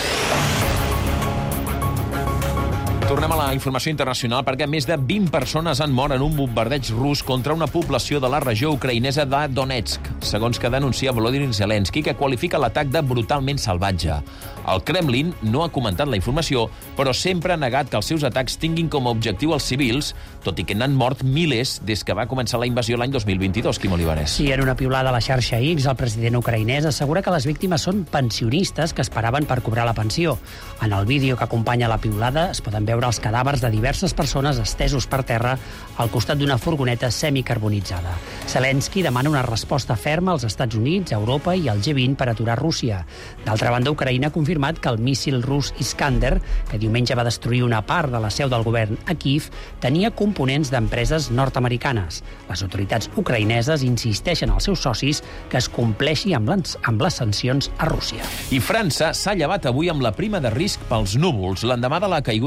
Tornem a la informació internacional perquè més de vint persones han mort en un bombardeig rus contra una població de la regió ucraïnesa de Donetsk, segons que denuncia Volodymyr Zelensky, que qualifica l'atac de brutalment salvatge. El Kremlin no ha comentat la informació, però sempre ha negat que els seus atacs tinguin com a objectiu els civils, tot i que n'han mort milers des que va començar la invasió l'any dos mil vint-i-dos, Quim Olivares. Sí, en una piulada a la xarxa X, el president ucraïnès assegura que les víctimes són pensionistes que esperaven per cobrar la pensió. En el vídeo que acompanya la piulada es poden veure els cadàvers de diverses persones estesos per terra al costat d'una furgoneta semicarbonitzada. Zelensky demana una resposta ferma als Estats Units, Europa i al G vint per aturar Rússia. D'altra banda, Ucraïna ha confirmat que el míssil rus Iskander, que diumenge va destruir una part de la seu del govern a Kíev, tenia components d'empreses nord-americanes. Les autoritats ucraïneses insisteixen als seus socis que es compleixi amb les, amb les sancions a Rússia. I França s'ha llevat avui amb la prima de risc pels núvols, l'endemà de la caiguda del govern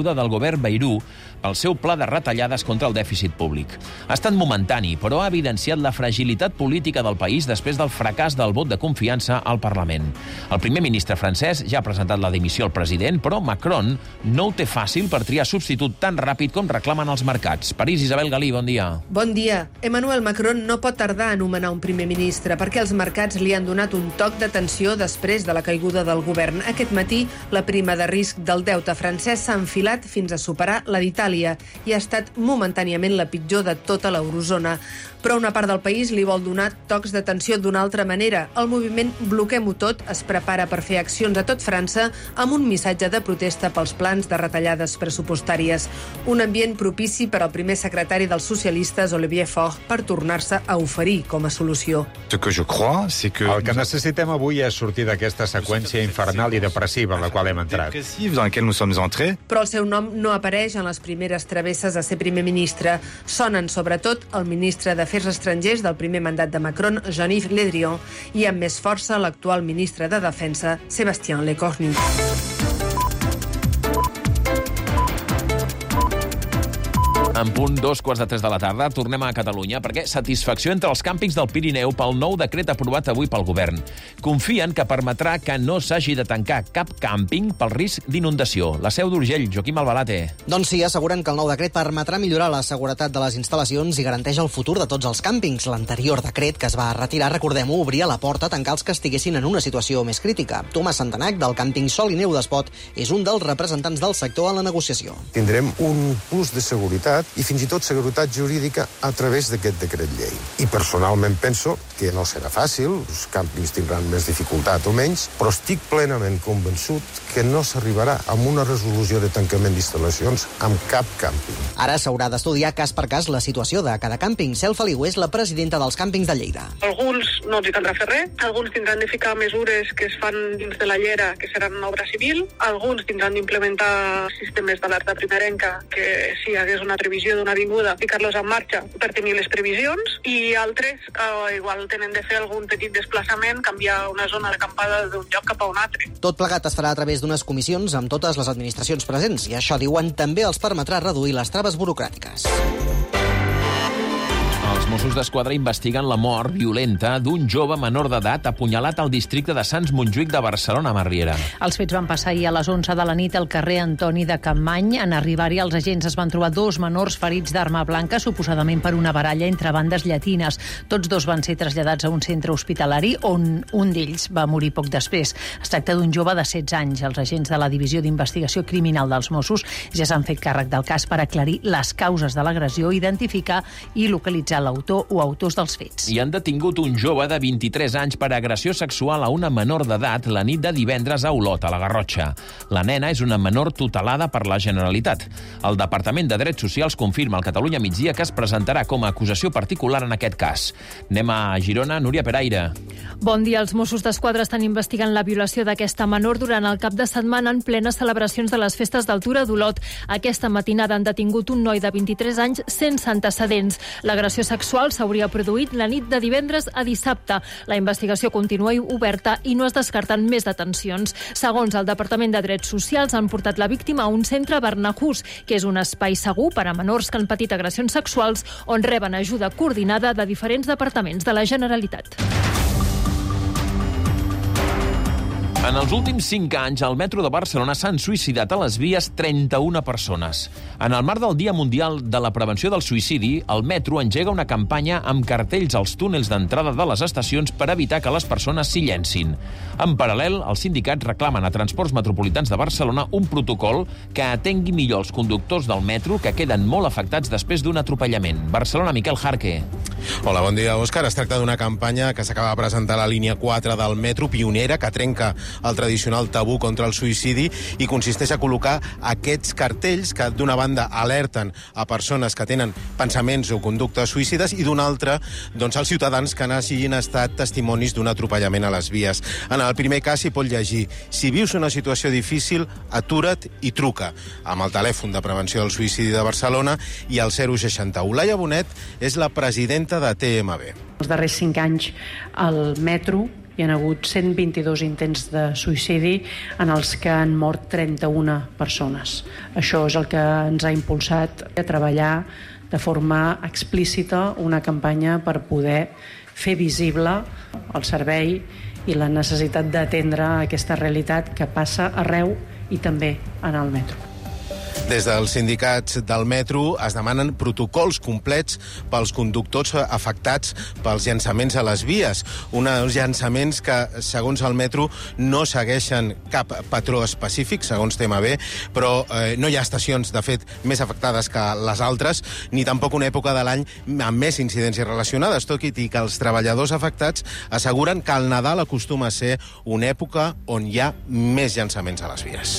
Robert Bayrou pel seu pla de retallades contra el dèficit públic. Ha estat momentani, però ha evidenciat la fragilitat política del país després del fracàs del vot de confiança al Parlament. El primer ministre francès ja ha presentat la dimissió al president, però Macron no ho té fàcil per triar substitut tan ràpid com reclamen els mercats. París, Isabel Galí, bon dia. Bon dia. Emmanuel Macron no pot tardar a nomenar un primer ministre perquè els mercats li han donat un toc d'atenció després de la caiguda del govern. Aquest matí, la prima de risc del deute francès s'ha enfilat fins a superar la d'Itàlia i ha estat momentàniament la pitjor de tota l'eurozona. Però una part del país li vol donar tocs d'atenció d'una altra manera. El moviment Bloquem-ho tot es prepara per fer accions a tot França amb un missatge de protesta pels plans de retallades pressupostàries. Un ambient propici per al primer secretari dels socialistes, Olivier Faure, per tornar-se a oferir com a solució. El que necessitem avui és sortir d'aquesta seqüència infernal i depressiva en la qual hem entrat. Però el seu nom no apareix en les primeres travesses a ser primer ministre. Sonen sobretot el ministre d'Afers Estrangers del primer mandat de Macron, Jean-Yves Le Drian, i amb més força l'actual ministre de Defensa, Sébastien Lecornu. En punt dos quarts de tres de la tarda, tornem a Catalunya, perquè satisfacció entre els càmpings del Pirineu pel nou decret aprovat avui pel govern. Confien que permetrà que no s'hagi de tancar cap càmping pel risc d'inundació. La Seu d'Urgell, Joaquim Albalate. Doncs sí, asseguren que el nou decret permetrà millorar la seguretat de les instal·lacions i garanteix el futur de tots els càmpings. L'anterior decret, que es va retirar, recordem-ho, obria la porta a tancar els que estiguessin en una situació més crítica. Tomàs Santanac, del càmping Sol i Neu d'Espot, és un dels representants del sector en la negociació. Tindrem un plus de seguretat i fins i tot seguretat jurídica a través d'aquest decret llei. I personalment penso que no serà fàcil, els càmpings tindran més dificultat o menys, però estic plenament convençut que no s'arribarà a una resolució de tancament d'instal·lacions amb cap càmping. Ara s'haurà d'estudiar cas per cas la situació de cada càmping. Cel Feliu és la presidenta dels càmpings de Lleida. Alguns no els hi caldrà fer res, alguns tindran de ficar mesures que es fan dins de la llera, que seran obra civil, alguns tindran d'implementar sistemes d'alerta primerenca, que si hi hagués una previsió d'una avinguda, ficar-los en marxa per tenir les previsions, i altres eh, igual tenen de fer algun petit desplaçament, canviar una zona d'acampada d'un lloc cap a un altre. Tot plegat es farà a través d'unes comissions amb totes les administracions presents, i això, diuen, també els permetrà reduir les traves burocràtiques. Els Mossos d'Esquadra investiguen la mort violenta d'un jove menor d'edat apunyalat al districte de Sants Montjuïc de Barcelona, Marriera. Els fets van passar ahir a les onze de la nit al carrer Antoni de Campmany. En arribar-hi, els agents es van trobar dos menors ferits d'arma blanca, suposadament per una baralla entre bandes llatines. Tots dos van ser traslladats a un centre hospitalari on un d'ells va morir poc després. Es tracta d'un jove de setze anys. Els agents de la Divisió d'Investigació Criminal dels Mossos ja s'han fet càrrec del cas per aclarir les causes de l'agressió, identificar i localitzar l'autor o autors dels fets. I han detingut un jove de vint-i-tres anys per agressió sexual a una menor d'edat la nit de divendres a Olot, a la Garrotxa. La nena és una menor tutelada per la Generalitat. El Departament de Drets Socials confirma al Catalunya Migdia que es presentarà com a acusació particular en aquest cas. Anem a Girona, Núria Peraire. Bon dia. Els Mossos d'Esquadra estan investigant la violació d'aquesta menor durant el cap de setmana en plenes celebracions de les festes d'Altura d'Olot. Aquesta matinada han detingut un noi de vint-i-tres anys sense antecedents. L'agressió sexual s'hauria produït la nit de divendres a dissabte. La investigació continua oberta i no es descarten més detencions. Segons el Departament de Drets Socials, han portat la víctima a un centre Barnahus, que és un espai segur per a menors que han patit agressions sexuals, on reben ajuda coordinada de diferents departaments de la Generalitat. En els últims cinc anys, al metro de Barcelona s'han suïcidat a les vies trenta-una persones. En el marc del Dia Mundial de la Prevenció del Suïcidi, el metro engega una campanya amb cartells als túnels d'entrada de les estacions per evitar que les persones s'hi llencin. En paral·lel, els sindicats reclamen a Transports Metropolitans de Barcelona un protocol que atengui millor els conductors del metro que queden molt afectats després d'un atropellament. Barcelona, Miquel Jarque. Hola, bon dia, Òscar. Es tracta d'una campanya que s'acaba de presentar a la línia quatre del metro, pionera, que trenca el tradicional tabú contra el suïcidi i consisteix a col·locar aquests cartells que d'una banda alerten a persones que tenen pensaments o conductes suïcides i d'una altra doncs, als ciutadans que hagin estat testimonis d'un atropellament a les vies. En el primer cas s'hi pot llegir: si vius una situació difícil, atura't i truca, amb el telèfon de prevenció del suïcidi de Barcelona i el zero seixanta u. Laia Bonet és la presidenta de T M B. Els darrers cinc anys el metro hi ha hagut cent vint-i-dos intents de suïcidi en els que han mort trenta-una persones. Això és el que ens ha impulsat a treballar de forma explícita una campanya per poder fer visible el servei i la necessitat d'atendre aquesta realitat que passa arreu i també en el metro. Des dels sindicats del metro es demanen protocols complets pels conductors afectats pels llançaments a les vies. Uns llançaments que, segons el metro, no segueixen cap patró específic, segons T M B, però eh, no hi ha estacions, de fet, més afectades que les altres, ni tampoc una època de l'any amb més incidències relacionades, tot i que els treballadors afectats asseguren que el Nadal acostuma a ser una època on hi ha més llançaments a les vies.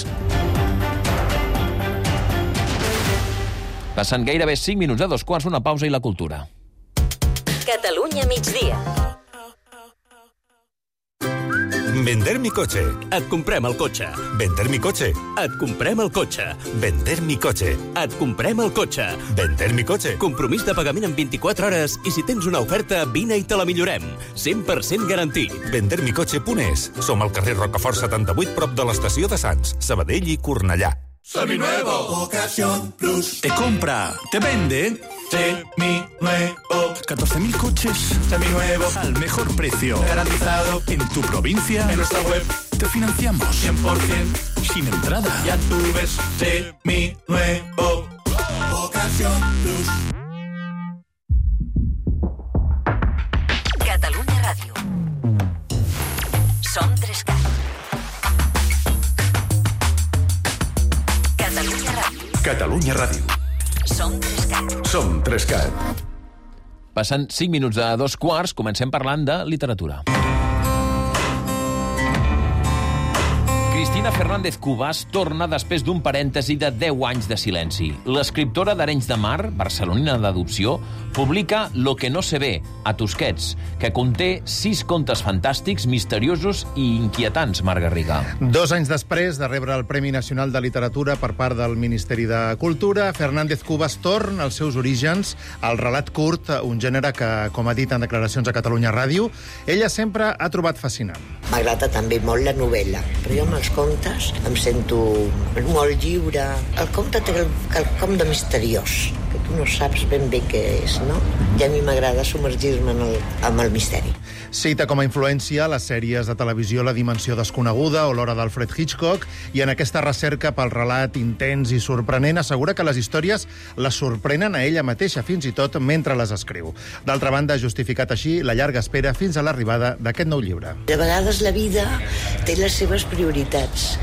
Passen gairebé cinc minuts a dos quarts, una pausa i la cultura. Catalunya migdia. Vender mi coche. Et comprem el cotxe. Vender mi coche. Et comprem el cotxe. Vender mi coche. Et comprem el cotxe. Vender mi coche. Compromís de pagament en vint-i-quatre hores i si tens una oferta, vine i te la millorem. cent per cent garantit. vender mi coche punt es. Som al carrer Rocafort setanta-vuit, prop de l'estació de Sants, Sabadell i Cornellà. Seminuevo, Ocasión Plus. Te compra, te vende. Seminuevo. catorce mil coches Seminuevos. al mejor precio. Garantizado. En tu provincia. En nuestra web. Te financiamos. cien por ciento. Sin entrada. Ya tú ves. Seminuevo. Ocasión Plus. Catalunya Ràdio. Som tres cat. Catalunya Ràdio. Catalunya Ràdio. Som tres cat. Som tres cat. Passen cinc minuts a dos quarts, comencem parlant de literatura. Cristina Fernández Cubas torna després d'un parèntesi de deu anys de silenci. L'escriptora d'Arenys de Mar, barcelonina d'adopció, publica Lo que no se ve, a Tusquets, que conté sis contes fantàstics, misteriosos i inquietants, Marc Garriga. Dos anys després de rebre el Premi Nacional de Literatura per part del Ministeri de Cultura, Fernández Cubas torna als seus orígens, al relat curt, un gènere que, com ha dit en declaracions a Catalunya Ràdio, ella sempre ha trobat fascinant. M'agrada també molt la novel·la, però jo amb els contes em sento molt lliure. El conte té quelcom de misteriós, que tu no saps ben bé què és, no? I a mi m'agrada submergir-me en el, en el misteri. Cita com a influència les sèries de televisió La dimensió desconeguda o L'hora d'Alfred Hitchcock, i en aquesta recerca pel relat intens i sorprenent assegura que les històries la sorprenen a ella mateixa, fins i tot mentre les escriu. D'altra banda, ha justificat així la llarga espera fins a l'arribada d'aquest nou llibre. De vegades la vida té les seves prioritats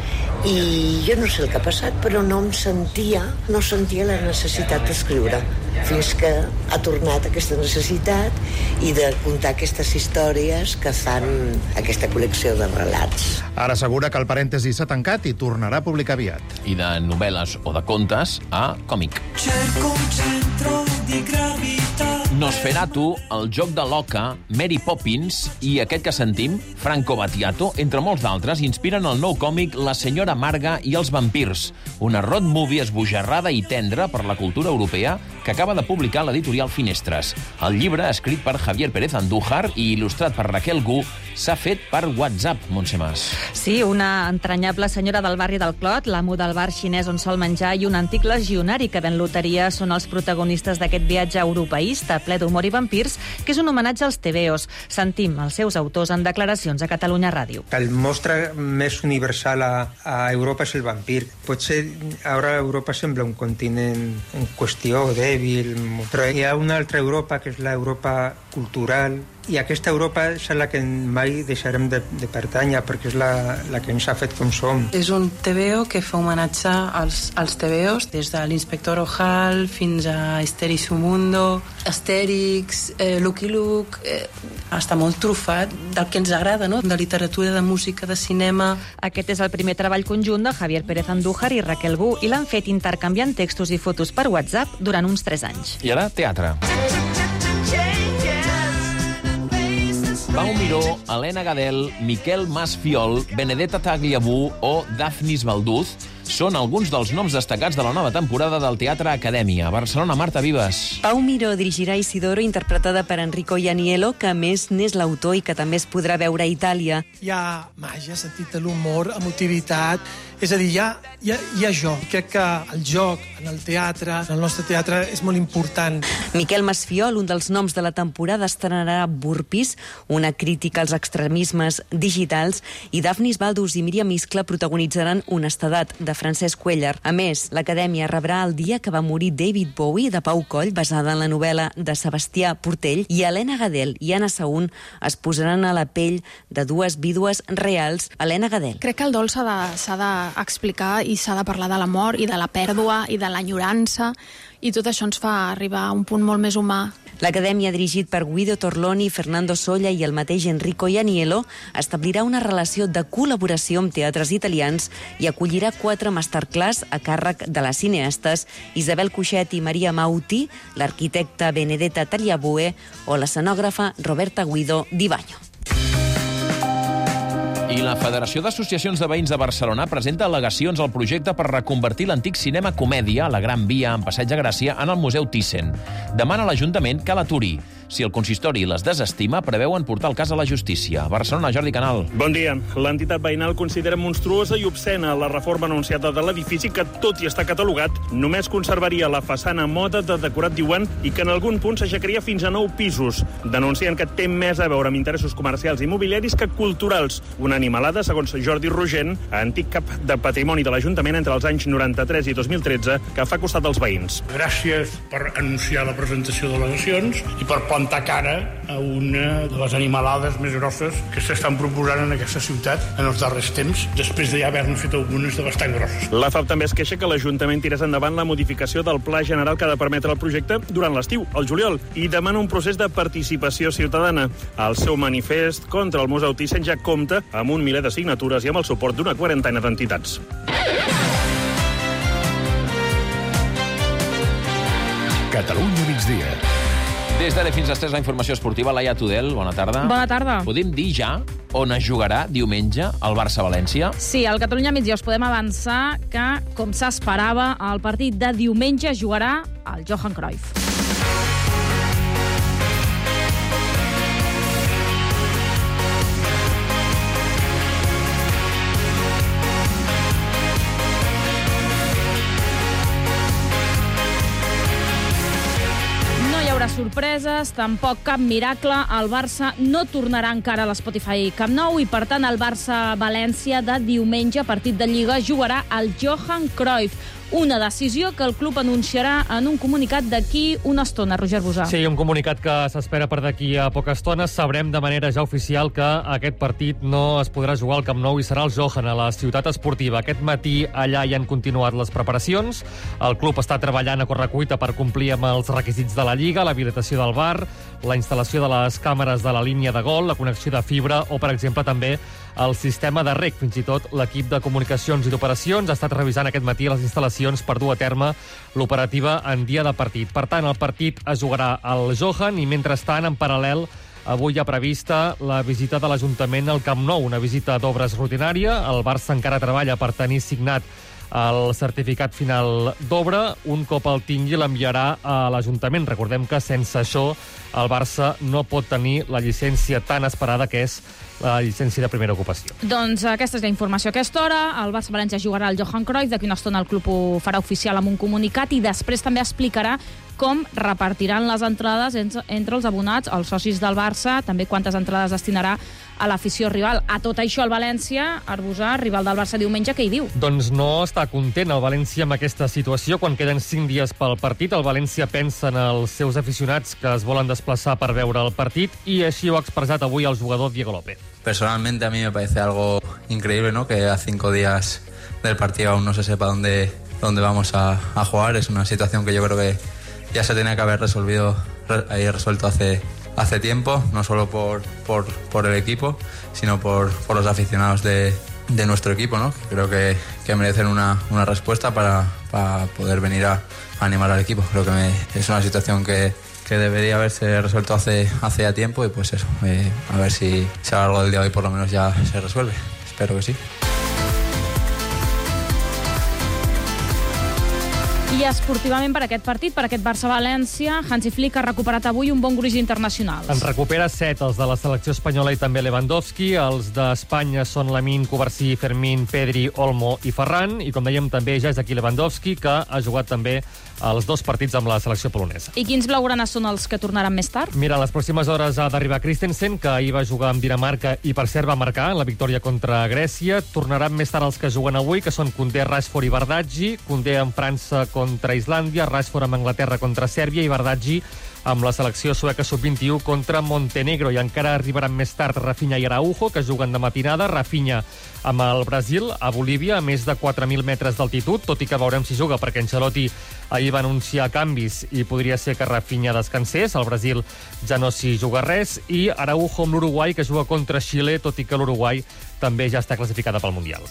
i jo no sé el que ha passat, però no em sentia, no sentia la necessitat d'escriure, fins que ha tornat aquesta necessitat i de contar aquestes històries que fan aquesta col·lecció de relats. Ara assegura que el parèntesi s'ha tancat i tornarà a publicar aviat. I de novel·les o de contes a còmic. Cerco un centro di gravità. Nosferatu, El joc de l'oca, Mary Poppins i aquest que sentim, Franco Battiato, entre molts d'altres, inspiren el nou còmic La senyora Marga i els vampirs, una road movie esbojarrada i tendra per la cultura europea que acaba de publicar l'editorial Finestres. El llibre, escrit per Javier Pérez Andújar i il·lustrat per Raquel Gu, s'ha fet per WhatsApp, Montse Mas. Sí, una entranyable senyora del barri del Clot, l'amo del bar xinès on sol menjar i un antic legionari que ven loteria són els protagonistes d'aquest viatge europeista ple d'humor i vampirs, que és un homenatge als tebeos. Sentim els seus autors en declaracions a Catalunya Ràdio. El mostre més universal a, a Europa és el vampir. Potser ara Europa sembla un continent en qüestió, dèbil, però hi ha una altra Europa, que és l'Europa cultural, i aquesta Europa és la que mai deixarem de, de pertànyer, perquè és la, la que ens ha fet com som. És un tebeo que fa homenatge als, als tebeos, des de l'Inspector Ojal fins a Esther i su Mundo, Astèrix, eh, Lucky Luke, eh, està molt trufat del que ens agrada, no? De literatura, de música, de cinema. Aquest és el primer treball conjunt de Javier Pérez Andújar i Raquel Gu i l'han fet intercanviant textos i fotos per WhatsApp durant uns tres anys. I ara, teatre. Pau Miró, Helena Gadel, Miquel Masfiol, Benedetta Tagliabue o Dafnis Balduz són alguns dels noms destacats de la nova temporada del Teatre Acadèmia. A Barcelona, Marta Vives. Pau Miró dirigirà Isidoro, interpretada per Enrico Ianiello, que a més n'és l'autor i que també es podrà veure a Itàlia. Hi ha màgia, sentit de l'humor, emotivitat, és a dir, hi ha, hi, ha, hi ha joc. Crec que el joc en el teatre, en el nostre teatre, és molt important. Miquel Masfiol, un dels noms de la temporada, estrenarà Burpis, una crítica als extremismes digitals, i Dafnis Baldus i Míriam Iscla protagonitzaran Honestedat, de Francesc Cuéllar. A més, l'Acadèmia rebrà El dia que va morir David Bowie, de Pau Coll, basada en la novel·la de Sebastià Portell, i Helena Gadel i Anna Saún es posaran a la pell de dues vídues reals. Helena Gadel. Crec que el dol s'ha de, s'ha d'explicar i s'ha de parlar de la mort i de la pèrdua i de l'enyorança, i tot això ens fa arribar a un punt molt més humà. L'Acadèmia, dirigit per Guido Torloni, Fernando Solla i el mateix Enrico Ianiello, establirà una relació de col·laboració amb teatres italians i acollirà quatre masterclass a càrrec de les cineastes Isabel Cuixet i Maria Mauti, l'arquitecta Benedetta Tagliabue o l'escenògrafa Roberta Guido Di Bagno. I la Federació d'Associacions de Veïns de Barcelona presenta al·legacions al projecte per reconvertir l'antic cinema Comèdia a la Gran Via, en Passeig de Gràcia, en el Museu Thyssen. Demana a l'Ajuntament que l'aturi. Si el consistori les desestima, preveuen portar el cas a la justícia. Barcelona, Jordi Canal. Bon dia. L'entitat veïnal considera monstruosa i obscena la reforma anunciada de l'edifici que, tot i estar catalogat, només conservaria la façana moda de decorat, diuen, i que en algun punt s'aixecaria fins a nou pisos. Denuncien que té més a veure amb interessos comercials i immobiliaris que culturals. Una animalada, segons Jordi Rogent, antic cap de patrimoni de l'Ajuntament entre els anys noranta-tres i dos mil tretze, que fa costat als veïns. Gràcies per anunciar la presentació d'al·legacions i per plantar cara a una de les animalades més grosses que s'estan proposant en aquesta ciutat en els darrers temps, després de ja haver-ne fet algunes de bastant grosses. La F A P també es queixa que l'Ajuntament tirés endavant la modificació del pla general que ha de permetre el projecte durant l'estiu, el juliol, i demana un procés de participació ciutadana. El seu manifest contra el Museu Thyssen ja compta amb un miler de signatures i amb el suport d'una quarantena d'entitats. Catalunya migdia. Des d'ara fins a les tres, la informació esportiva. Laia Tudel, bona tarda. Bona tarda. Podem dir ja on es jugarà diumenge el Barça-València? Sí, al Catalunya migdia us podem avançar que, com s'esperava, el partit de diumenge jugarà al Johan Cruyff. Sorpreses, tampoc cap miracle. El Barça no tornarà encara a l'Spotify Camp Nou i, per tant, el Barça-València de diumenge, partit de Lliga, jugarà al Johan Cruyff. Una decisió que el club anunciarà en un comunicat d'aquí una estona. Roger Bosà. Sí, un comunicat que s'espera per d'aquí a poca estona. Sabrem de manera ja oficial que aquest partit no es podrà jugar al Camp Nou i serà el Johan, a la ciutat esportiva. Aquest matí allà hi han continuat les preparacions. El club està treballant a correcuita per complir amb els requisits de la Lliga, l'habilitació del V A R, la instal·lació de les càmeres de la línia de gol, la connexió de fibra o, per exemple, també el sistema de reg. Fins i tot l'equip de comunicacions i d'operacions ha estat revisant aquest matí les instal·lacions per dur a terme l'operativa en dia de partit. Per tant, el partit es jugarà al Johan i, mentrestant, en paral·lel, avui hi ha prevista la visita de l'Ajuntament al Camp Nou, una visita d'obres rutinària. El Barça encara treballa per tenir signat el certificat final d'obra. Un cop el tingui, l'enviarà a l'Ajuntament. Recordem que sense això el Barça no pot tenir la llicència tan esperada que és la llicència de primera ocupació. Doncs aquesta és la informació a aquesta hora. El Barça-València jugarà al Johan Cruyff. D'aquí una estona el club ho farà oficial amb un comunicat i després també explicarà com repartiran les entrades entre els abonats, els socis del Barça, també quantes entrades destinarà a l'afició rival. A tot això, el València, Arbusà, rival del Barça diumenge, què hi diu? Doncs no està content el València amb aquesta situació. Quan queden cinc dies pel partit, el València pensa en els seus aficionats que es volen desplaçar per veure el partit i així ho ha expressat avui el jugador Diego López. Personalmente a mí me parece algo increíble, ¿no? Que a cinco días del partido aún no se sepa dónde, dónde vamos a, a jugar. Es una situación que yo creo que ya se tenía que haber resolvido, re, resuelto hace, hace tiempo, no solo por, por, por el equipo, sino por, por los aficionados de, de nuestro equipo, ¿no? Creo que, que merecen una, una respuesta para, para poder venir a, a animar al equipo. Creo que me, es una situación que, que debería haberse resuelto hace, hace ya tiempo y pues eso, eh, a ver si, si a lo largo del día de hoy por lo menos ya se resuelve. Espero que sí. I esportivament per aquest partit, per aquest Barça-València, Hansi Flick ha recuperat avui un bon gruix internacionals. En recupera set, els de la selecció espanyola i també Lewandowski. Els d'Espanya són Lamine, Covarsí, Fermín, Pedri, Olmo i Ferran. I com dèiem, també ja és aquí Lewandowski, que ha jugat també els dos partits amb la selecció polonesa. I quins blaugranes són els que tornaran més tard? Mira, en les pròximes hores ha d'arribar Christensen, que ahir va jugar amb Dinamarca i per cert va marcar en la victòria contra Grècia. Tornaran més tard els que juguen avui, que són Koundé, Rashford i Bardghji. Koundé amb França contra Islàndia, Rashford amb Anglaterra contra Sèrbia i Bardghji amb la selecció sueca sub vint-i-u contra Montenegro. I encara arribaran més tard Rafinha i Araujo, que juguen de matinada. Rafinha amb el Brasil, a Bolívia, a més de quatre mil metres d'altitud, tot i que veurem si juga, perquè Ancelotti ahir va anunciar canvis i podria ser que Rafinha descansés. El Brasil ja no s'hi juga res. I Araujo amb l'Uruguai, que juga contra Xile, tot i que l'Uruguai també ja està classificada pel Mundial.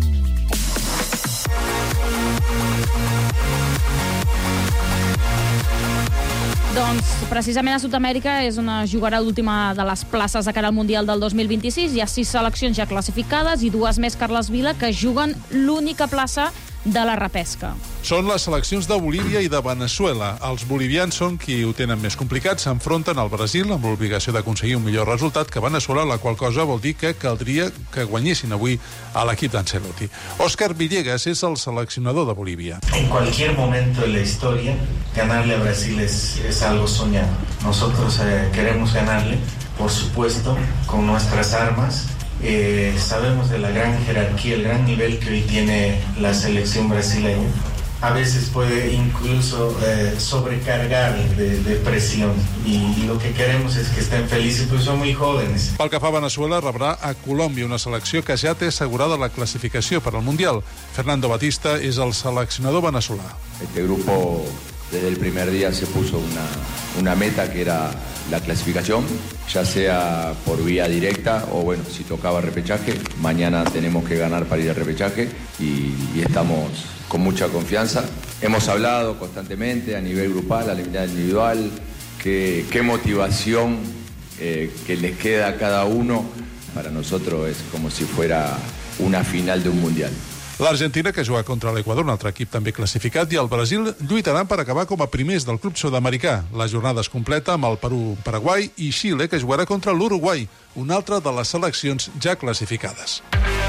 Doncs precisament a Sud-amèrica és on es jugarà l'última de les places de cara al Mundial del dos mil vint-i-sis. Hi ha sis seleccions ja classificades i dues més, Carles Vila, que juguen l'única plaça de la repesca. Són les seleccions de Bolívia i de Venezuela. Els bolivians són qui ho tenen més complicat. S'enfronten al Brasil amb l'obligació d'aconseguir un millor resultat que Venezuela, la qual cosa vol dir que caldria que guanyessin avui a l'equip d'Ancelotti. Óscar Villegas és el seleccionador de Bolívia. En cualquier momento de la historia, ganarle a Brasil es, es algo soñado. Nosotros eh, queremos ganarle, por supuesto, con nuestras armas. Eh, sabemos de la gran jerarquía, el gran nivel que hoy tiene la selección brasileña. A veces puede incluso eh, sobrecargar de, de presión y, y lo que queremos es que estén felices, pues son muy jóvenes. Pel que fa a Venezuela, rebrà a Colòmbia, una selecció que ja té assegurada la classificació per al Mundial. Fernando Batista és el seleccionador venezolà. Este grupo desde el primer día se puso una, una meta que era la clasificación, ya sea por vía directa o, bueno, si tocaba repechaje. Mañana tenemos que ganar para ir al repechaje y, y estamos con mucha confianza. Hemos hablado constantemente a nivel grupal, a nivel individual, qué, qué motivación eh, que les queda a cada uno. Para nosotros es como si fuera una final de un mundial. L'Argentina, que juga contra l'Equador, un altre equip també classificat, i el Brasil lluitaran per acabar com a primers del club sud-americà. La jornada es completa amb el Perú, Paraguai i Xile, que jugarà contra l'Uruguai, una altra de les seleccions ja classificades.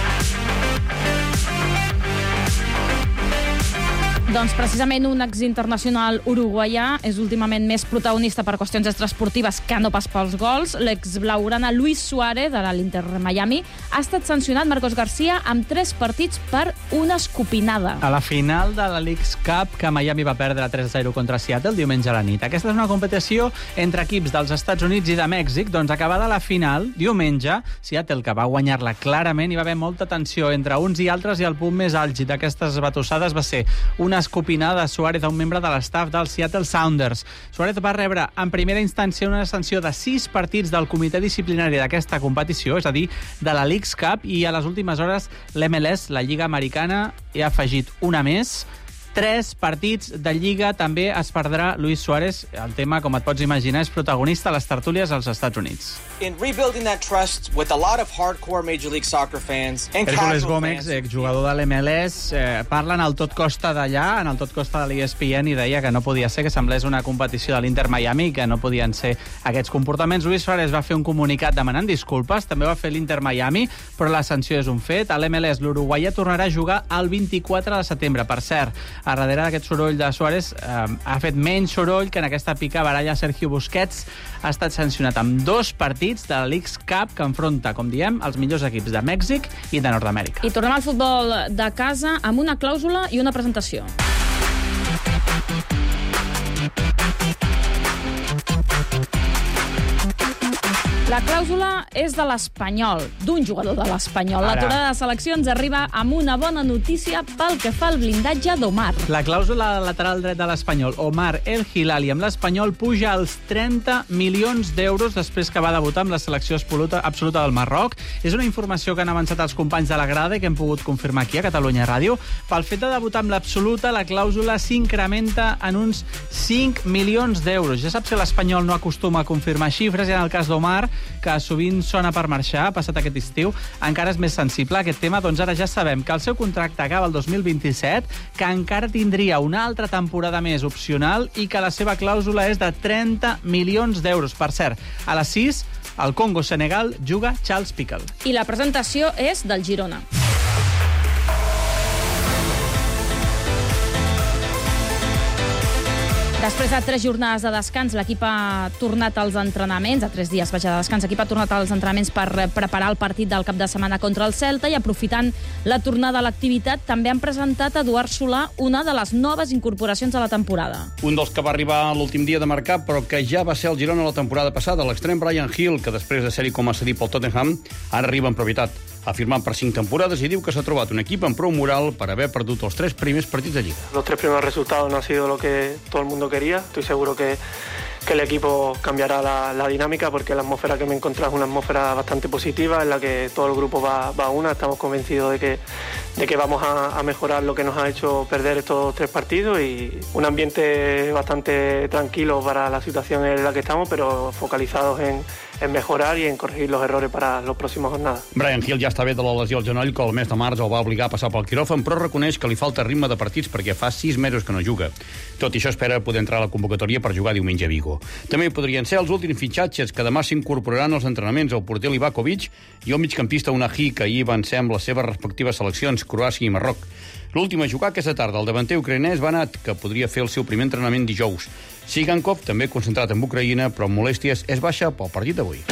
Doncs precisament un exinternacional uruguaià és últimament més protagonista per qüestions extraesportives que no pas pels gols. L'exblaugrana Luis Suárez, de l'Inter Miami, ha estat sancionat, Marcos García, amb tres partits per una escopinada. A la final de la Leagues Cup, que Miami va perdre tres a zero contra Seattle diumenge a la nit. Aquesta és una competició entre equips dels Estats Units i de Mèxic. Doncs acabada la final, diumenge, Seattle, que va guanyar-la clarament, hi va haver molta tensió entre uns i altres, i el punt més àlgid d'aquestes batussades va ser una escopinada de Suárez a un membre de l'estaf dels Seattle Sounders. Suárez va rebre en primera instància una sanció de sis partits del comitè disciplinari d'aquesta competició, és a dir, de la Leagues Cup, i a les últimes hores l'M L S, la Lliga Americana, hi ha afegit una més. Tres partits de Lliga també es perdrà Luis Suárez. El tema, com et pots imaginar, és protagonista a les tertúlies als Estats Units. In rebuilding that trust with a lot of hardcore Major League Soccer fans and Hércules casual Gómez, fans. exjugador de l'M L S, eh, parla en el Tot Costa d'allà, en el Tot Costa de l'E S P N, i deia que no podia ser, que semblés una competició de l'Inter Miami, que no podien ser aquests comportaments. Luis Suárez va fer un comunicat demanant disculpes, també va fer l'Inter Miami, però la sanció és un fet. A l'M L S, l'uruguaià tornarà a jugar el vint-i-quatre de setembre. Per cert, a darrere d'aquest soroll de Suárez eh, ha fet menys soroll que en aquesta pica baralla Sergio Busquets. Ha estat sancionat amb dos partits de la Leagues Cup, que enfronta, com diem, els millors equips de Mèxic i de Nord-amèrica. I tornem al futbol de casa amb una clàusula i una presentació. La clàusula és de l'Espanyol, d'un jugador de l'Espanyol. Ara. L'aturada de seleccions arriba amb una bona notícia pel que fa al blindatge d'Omar. La clàusula del lateral dret de l'Espanyol, Omar El Hilali, amb l'Espanyol puja als trenta milions d'euros després que va debutar amb la selecció absoluta, absoluta del Marroc. És una informació que han avançat els companys de la grada i que hem pogut confirmar aquí a Catalunya Ràdio. Pel fet de debutar amb l'absoluta, la clàusula s'incrementa en uns cinc milions d'euros. Ja saps que l'Espanyol no acostuma a confirmar xifres, i en el cas d'Omar que sovint sona per marxar, passat aquest estiu, encara és més sensible a aquest tema, doncs ara ja sabem que el seu contracte acaba el dos mil vint-i-set, que encara tindria una altra temporada més opcional i que la seva clàusula és de trenta milions d'euros. Per cert, a les sis, al Congo-Senegal juga Charles Piquel. I la presentació és del Girona. Després de tres jornades de descans, l'equip ha tornat als entrenaments, a tres dies vaja, de descans, l'equip ha tornat als entrenaments per preparar el partit del cap de setmana contra el Celta i, aprofitant la tornada a l'activitat, també han presentat a Eduard Solà, una de les noves incorporacions de la temporada. Un dels que va arribar l'últim dia de marcar, però que ja va ser el Girona la temporada passada, l'extrem Bryan Gil, que després de ser-hi com a cedit pel Tottenham, ara arriba en propietat. Ha firmat per cinc temporades i diu que s'ha trobat un equip amb prou moral per haver perdut els tres primers partits de Lliga. Los tres primeros resultados no han sido lo que todo el mundo quería. Estoy seguro que, que el equipo cambiará la, la dinámica, porque la atmósfera que me he encontrado es una atmósfera bastante positiva, en la que todo el grupo va, va a una. Estamos convencidos de que, de que vamos a, a mejorar lo que nos ha hecho perder estos tres partidos, y un ambiente bastante tranquilo para la situación en la que estamos, pero focalizados en, en mejorar y en corregir los errores para las próximas jornadas. Bryan Gil ja està bé de la lesió al genoll, que el mes de març el va obligar a passar pel quiròfan, però reconeix que li falta ritme de partits perquè fa sis mesos que no juga. Tot i això, espera poder entrar a la convocatòria per jugar diumenge a Vigo. També podrien ser els últims fitxatges que demà s'incorporaran als entrenaments, el porter Livakovic i el migcampista Unahi, que ahir van ser amb les seves respectives seleccions, Croàcia i Marroc. L'últim a jugar aquesta tarda, el davanter ucraïnès Banat, que podria fer el seu primer entrenament dijous. Sigankov, també concentrat en Ucraïna, però amb molèsties, és baixa pel partit d'avui.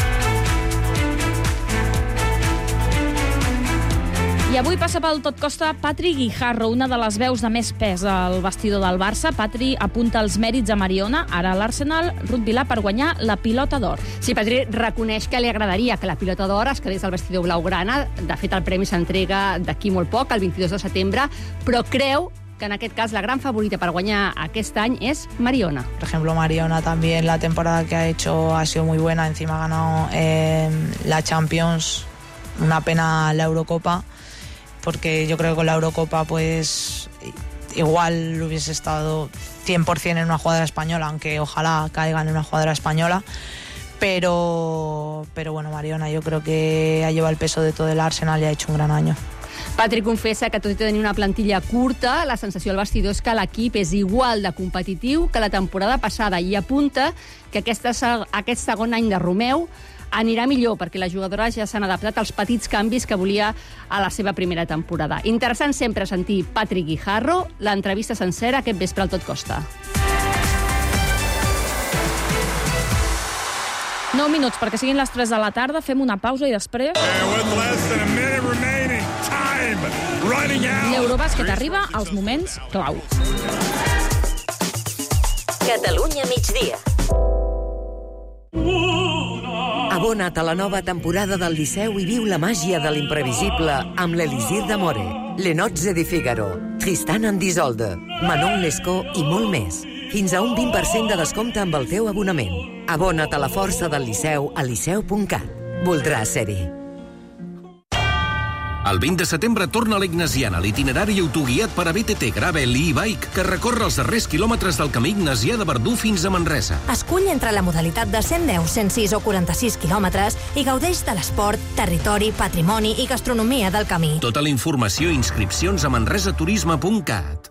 I avui passa pel tot costa Patri Guijarro, una de les veus de més pes al vestidor del Barça. Patri apunta els mèrits a Mariona, ara a l'Arsenal, Ruth Vilà, per guanyar la pilota d'or. Sí, Patri reconeix que li agradaria que la pilota d'or es quedés al vestidor blaugrana. De fet, el premi s'entrega d'aquí molt poc, el vint-i-dos de setembre, però creu que en aquest cas la gran favorita per guanyar aquest any és Mariona. Por ejemplo, Mariona también, la temporada que ha hecho ha sido muy buena, encima ha ganado eh, la Champions, una pena la Eurocopa, porque yo creo que con la Eurocopa pues igual hubiese estado cien por ciento en una jugadora española, aunque ojalá caiga en una jugadora española, pero, pero bueno, Mariona yo creo que ha llevado el peso de todo el Arsenal y ha hecho un gran año. Patrick confessa que tot i tenir una plantilla curta, la sensació al vestidor és que l'equip és igual de competitiu que la temporada passada, i apunta que aquesta, aquest segon any de Romeu anirà millor, perquè les jugadores ja s'han adaptat als petits canvis que volia a la seva primera temporada. Interessant sempre sentir Patri Guijarro, l'entrevista sencera aquest vespre al Tot Costa. nou minuts perquè siguin les tres de la tarda, fem una pausa i després... L'Eurobàsquet arriba als moments clau. Catalunya migdia. Abona't a la nova temporada del Liceu i viu la màgia de l'imprevisible amb l'Elisir d'Amore, Le Nozze di Figaro, Tristan and Isolde, Manon Lescaut i molt més. Fins a un vint per cent de descompte amb el teu abonament. Abona't a la força del Liceu a liceu punt cat. Voldràs ser-hi. El vint de setembre torna a l'Ignasiana, l'itinerari autoguiat per a B T T Gravel i e-Bike, que recorre els darrers quilòmetres del camí ignasià de Verdú fins a Manresa. Escull entre la modalitat de cent deu, cent sis o quaranta-sis quilòmetres i gaudeix de l'esport, territori, patrimoni i gastronomia del camí. Tota la informació i inscripcions a manresaturisme punt cat.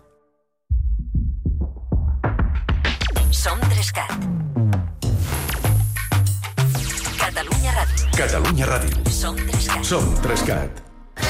Som Trescat. Catalunya Ràdio. Catalunya Ràdio. Som Trescat. Som Trescat.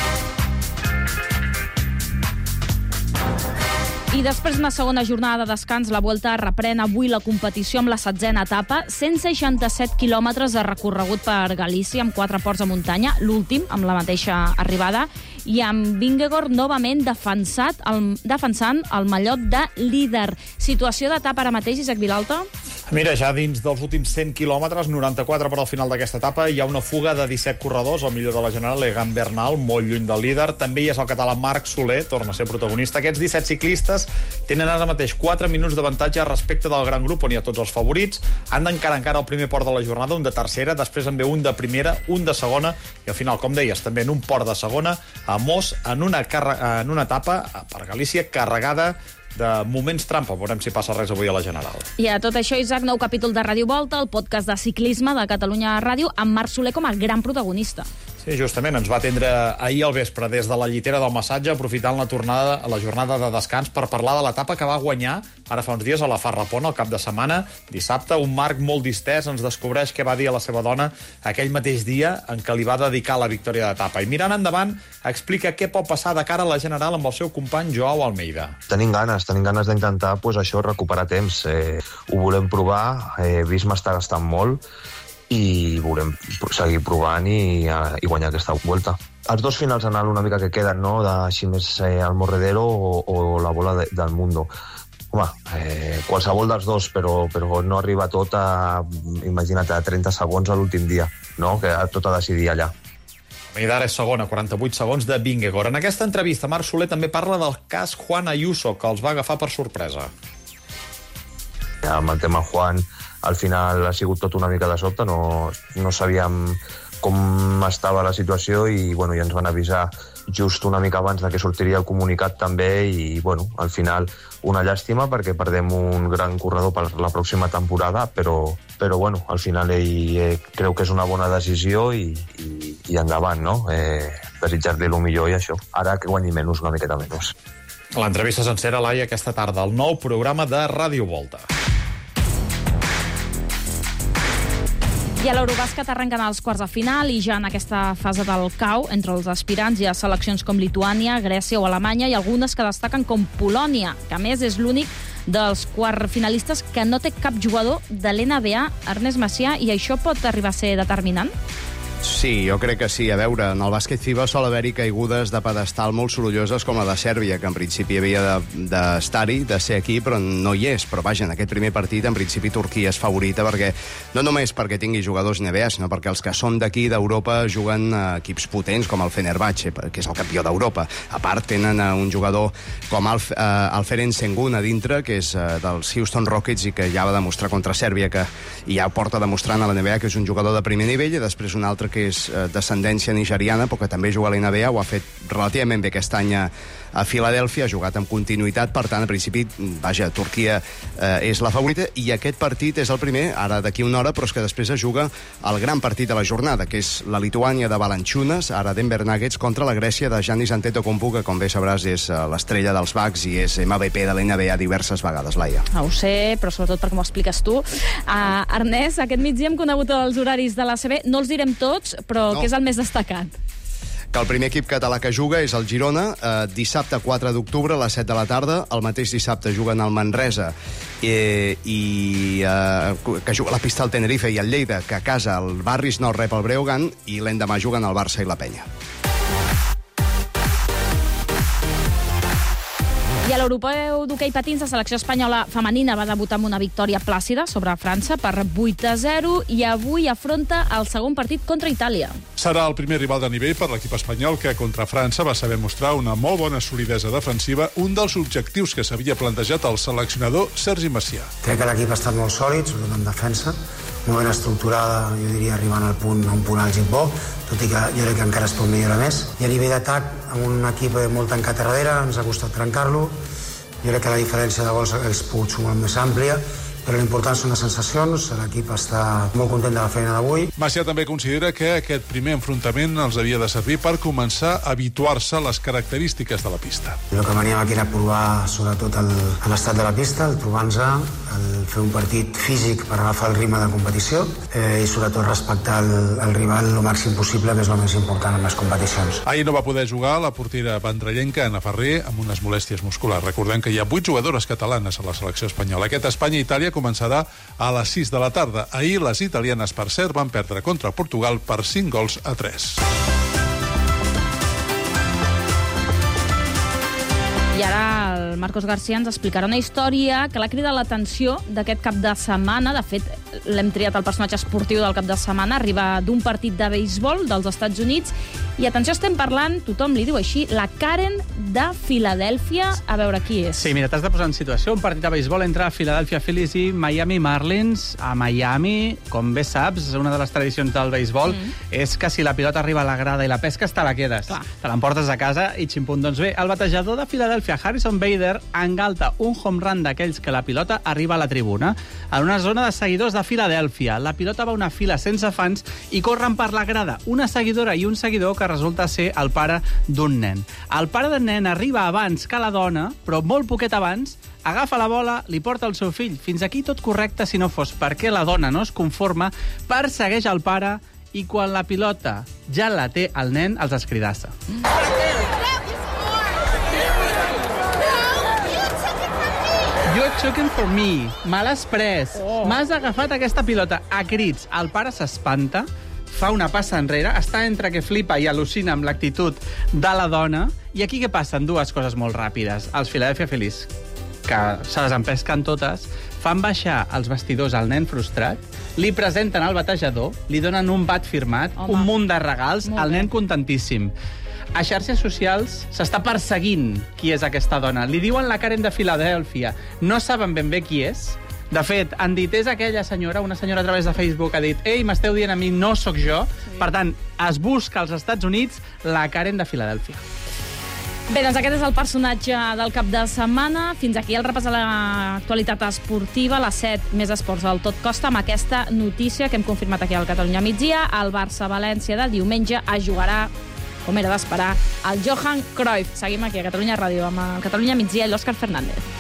I després d'una segona jornada de descans, la Vuelta reprèn avui la competició amb la setzena etapa, cent seixanta-set quilòmetres de recorregut per Galícia, amb quatre ports de muntanya, l'últim, amb la mateixa arribada, i amb Vingegaard novament defensat el, defensant el mallot de líder. Situació d'etapa ara mateix, Isaac Vilalta? Mira, ja dins dels últims cent quilòmetres, noranta-quatre per al final d'aquesta etapa, hi ha una fuga de disset corredors, el millor de la general, Egan Bernal, molt lluny del líder. També hi és el català Marc Soler, torna a ser protagonista. Aquests disset ciclistes tenen ara mateix quatre minuts d'avantatge respecte del gran grup, on hi ha tots els favorits. Han d'encarar encara el primer port de la jornada, un de tercera, després en ve un de primera, un de segona, i al final, com deies, també en un port de segona, a Mos, en una, carre... en una etapa per Galícia carregada de moments trampa. Veurem si passa res avui a la General. I a tot això, Isaac, nou capítol de Ràdio Volta, el podcast de ciclisme de Catalunya Ràdio, amb Marc Soler com a gran protagonista. Sí, justament, ens va atendre ahir al vespre des de la llitera del massatge, aprofitant la tornada la jornada de descans per parlar de l'etapa que va guanyar ara fa uns dies a la Farrapona, al cap de setmana. Dissabte, un Marc molt distès ens descobreix què va dir a la seva dona aquell mateix dia en què li va dedicar la victòria d'etapa. I mirant endavant, explica què pot passar de cara a la General amb el seu company Joao Almeida. Tenim ganes, tenim ganes d'intentar pues, això, recuperar temps. Eh, ho volem provar, eh, Visma està gastant molt, i volem seguir provant i, i guanyar aquesta volta. Els dos finals anal una mica que queden, no?, de així més eh, el Morredero o, o la bola de, del Mundo. Home, eh, qualsevol dels dos, però, però no arriba tot a, imagina't, a trenta segons a l'últim dia, no?, que tot a decidir allà. Almeida és segona, quaranta-vuit segons de Vingegaard. En aquesta entrevista, Marc Soler també parla del cas Juan Ayuso, que els va agafar per sorpresa. Amb el tema Juan, al final ha sigut tot una mica de sobte, no, no sabíem com estava la situació i, bueno, ja ens van avisar just una mica abans de que sortiria el comunicat també i, bueno, al final una llàstima perquè perdem un gran corredor per la pròxima temporada, però, però bueno, al final ell eh, creu que és una bona decisió i, i, i endavant, no? Eh, desitjar-li el millor i això. Ara que guanyi menys, una miqueta menys. L'entrevista sencera, Laia, aquesta tarda, al nou programa de Ràdio Volta. I a l'Eurobàsquet arrenquen els quarts de final i ja en aquesta fase del cau, entre els aspirants hi ha seleccions com Lituània, Grècia o Alemanya i algunes que destaquen com Polònia, que a més és l'únic dels quartfinalistes que no té cap jugador de l'N B A, Ernest Macià, i això pot arribar a ser determinant? Sí, jo crec que sí. A veure, en el bàsquet FIBA sol haver-hi caigudes de pedestal molt sorolloses com la de Sèrbia, que en principi havia d'estar-hi, de, de ser aquí, però no hi és. Però vaja, en aquest primer partit, en principi, Turquia és favorita, perquè no només perquè tingui jugadors N B A, sinó perquè els que són d'aquí, d'Europa, juguen a equips potents, com el Fenerbahçe, que és el campió d'Europa. A part, tenen un jugador com el, eh, el Ferenc Sengun a dintre, que és eh, dels Houston Rockets i que ja va demostrar contra Sèrbia, que ja porta demostrant a la N B A que és un jugador de primer nivell, i després un altre que és descendència nigeriana, però que també juga a la N B A, ho ha fet relativament bé aquest any a, a Filadèlfia, ha jugat amb continuïtat, per tant, a principi, vaja, Turquia eh, és la favorita, i aquest partit és el primer, ara d'aquí una hora, però és que després es juga el gran partit de la jornada, que és la Lituània de Valanciunas, ara Denver Nuggets, contra la Grècia de Giannis Antetokounmpo, que, com bé sabràs, és l'estrella dels Bucks i és M V P de la N B A diverses vegades, Laia. Ah, ho sé, però sobretot perquè m'ho expliques tu. Uh, Ernest, aquest migdia hem conegut els horaris de l'A C B, no els direm tots, però no. Què és el més destacat? Que el primer equip català que juga és el Girona, eh, dissabte quatre d'octubre a les set de la tarda, el mateix dissabte juguen el Manresa eh, i eh, que juga a la pista del Tenerife i el Lleida, que a casa el Barris Nord rep el Breogán, i l'endemà juguen el Barça i la Penya. I a l'europeu d'hoquei patins, la selecció espanyola femenina va debutar amb una victòria plàcida sobre França per vuit a zero i avui afronta el segon partit contra Itàlia. Serà el primer rival de nivell per l'equip espanyol, que contra França va saber mostrar una molt bona solidesa defensiva, un dels objectius que s'havia plantejat el seleccionador Sergi Macià. Crec que l'equip ha estat molt sòlid, sobretot en defensa, molt ben estructurada, jo diria, arribant al punt, a un punt àlgid bo, tot i que jo crec que encara es pot millorar més. I a nivell d'atac, amb un equip molt tancat a darrere, ens ha costat trencar-lo. Jo crec que la diferència de gols hagués pogut ser molt més àmplia, però l'important són les sensacions, l'equip està molt content de la feina d'avui. Macià també considera que aquest primer enfrontament els havia de servir per començar a habituar-se a les característiques de la pista. El que veníem aquí era provar sobretot l'estat de la pista, el trobar-nos, el fer un partit físic per agafar el ritme de competició eh, i sobretot respectar el, el rival el màxim possible, que és el més important en les competicions. Ahir no va poder jugar la portera vendrellenca Anna Ferrer amb unes molèsties musculars. Recordem que hi ha vuit jugadores catalanes a la selecció espanyola. Aquest Espanya-Itàlia començarà a les sis de la tarda. Ahir les italianes, per cert, van perdre contra Portugal per cinc gols a tres. I ara el Marcos García ens explicarà una història que l'ha cridat l'atenció d'aquest cap de setmana. De fet, l'hem triat el personatge esportiu del cap de setmana. Arriba d'un partit de béisbol dels Estats Units. I atenció, estem parlant, tothom li diu així, la Karen de Filadèlfia. A veure qui és. Sí, mira, t'has de posar en situació. Un partit de béisbol entre Philadelphia Phillies i Miami Marlins. A Miami, com bé saps, una de les tradicions del béisbol mm. és que si la pilota arriba a la grada i la pesca, te la quedes. Clar. Te l'emportes a casa i ximpum. Doncs bé, el batejador de Philadelphia Filadèlfia, Harrison Bader engalta un home run d'aquells que la pilota arriba a la tribuna. En una zona de seguidors de Filadèlfia, la pilota va a una fila sense fans i corren per la grada una seguidora i un seguidor que resulta ser el pare d'un nen. El pare del nen arriba abans que la dona, però molt poquet abans, agafa la bola, li porta el seu fill. Fins aquí tot correcte si no fos perquè la dona no es conforma, persegueix el pare i quan la pilota ja la té el nen, els escridassa. You're choking for me. Me l'has pres. Oh. M'has agafat aquesta pilota a crits. El pare s'espanta, fa una passa enrere, està entre que flipa i al·lucina amb l'actitud de la dona. I aquí què passen? Dues coses molt ràpides. Els Philadelphia Phillies, que se les empesquen totes, fan baixar els vestidors al nen frustrat, li presenten al batejador, li donen un bat firmat, Home. un munt de regals, el nen contentíssim. A xarxes socials s'està perseguint qui és aquesta dona. Li diuen la Karen de Filadèlfia. No saben ben bé qui és. De fet, han dit, és aquella senyora, una senyora a través de Facebook ha dit, ei, m'esteu dient a mi, no sóc jo. Sí. Per tant, es busca als Estats Units la Karen de Filadèlfia. Bé, doncs aquest és el personatge del cap de setmana. Fins aquí el repàs a l'actualitat esportiva, les set més esports del Tot Costa, amb aquesta notícia que hem confirmat aquí al Catalunya Migdia. El Barça-València de diumenge es jugarà, com era d'esperar, el Johan Cruyff. Seguim aquí a Catalunya Ràdio amb el Catalunya Migdia i l'Òscar Fernández.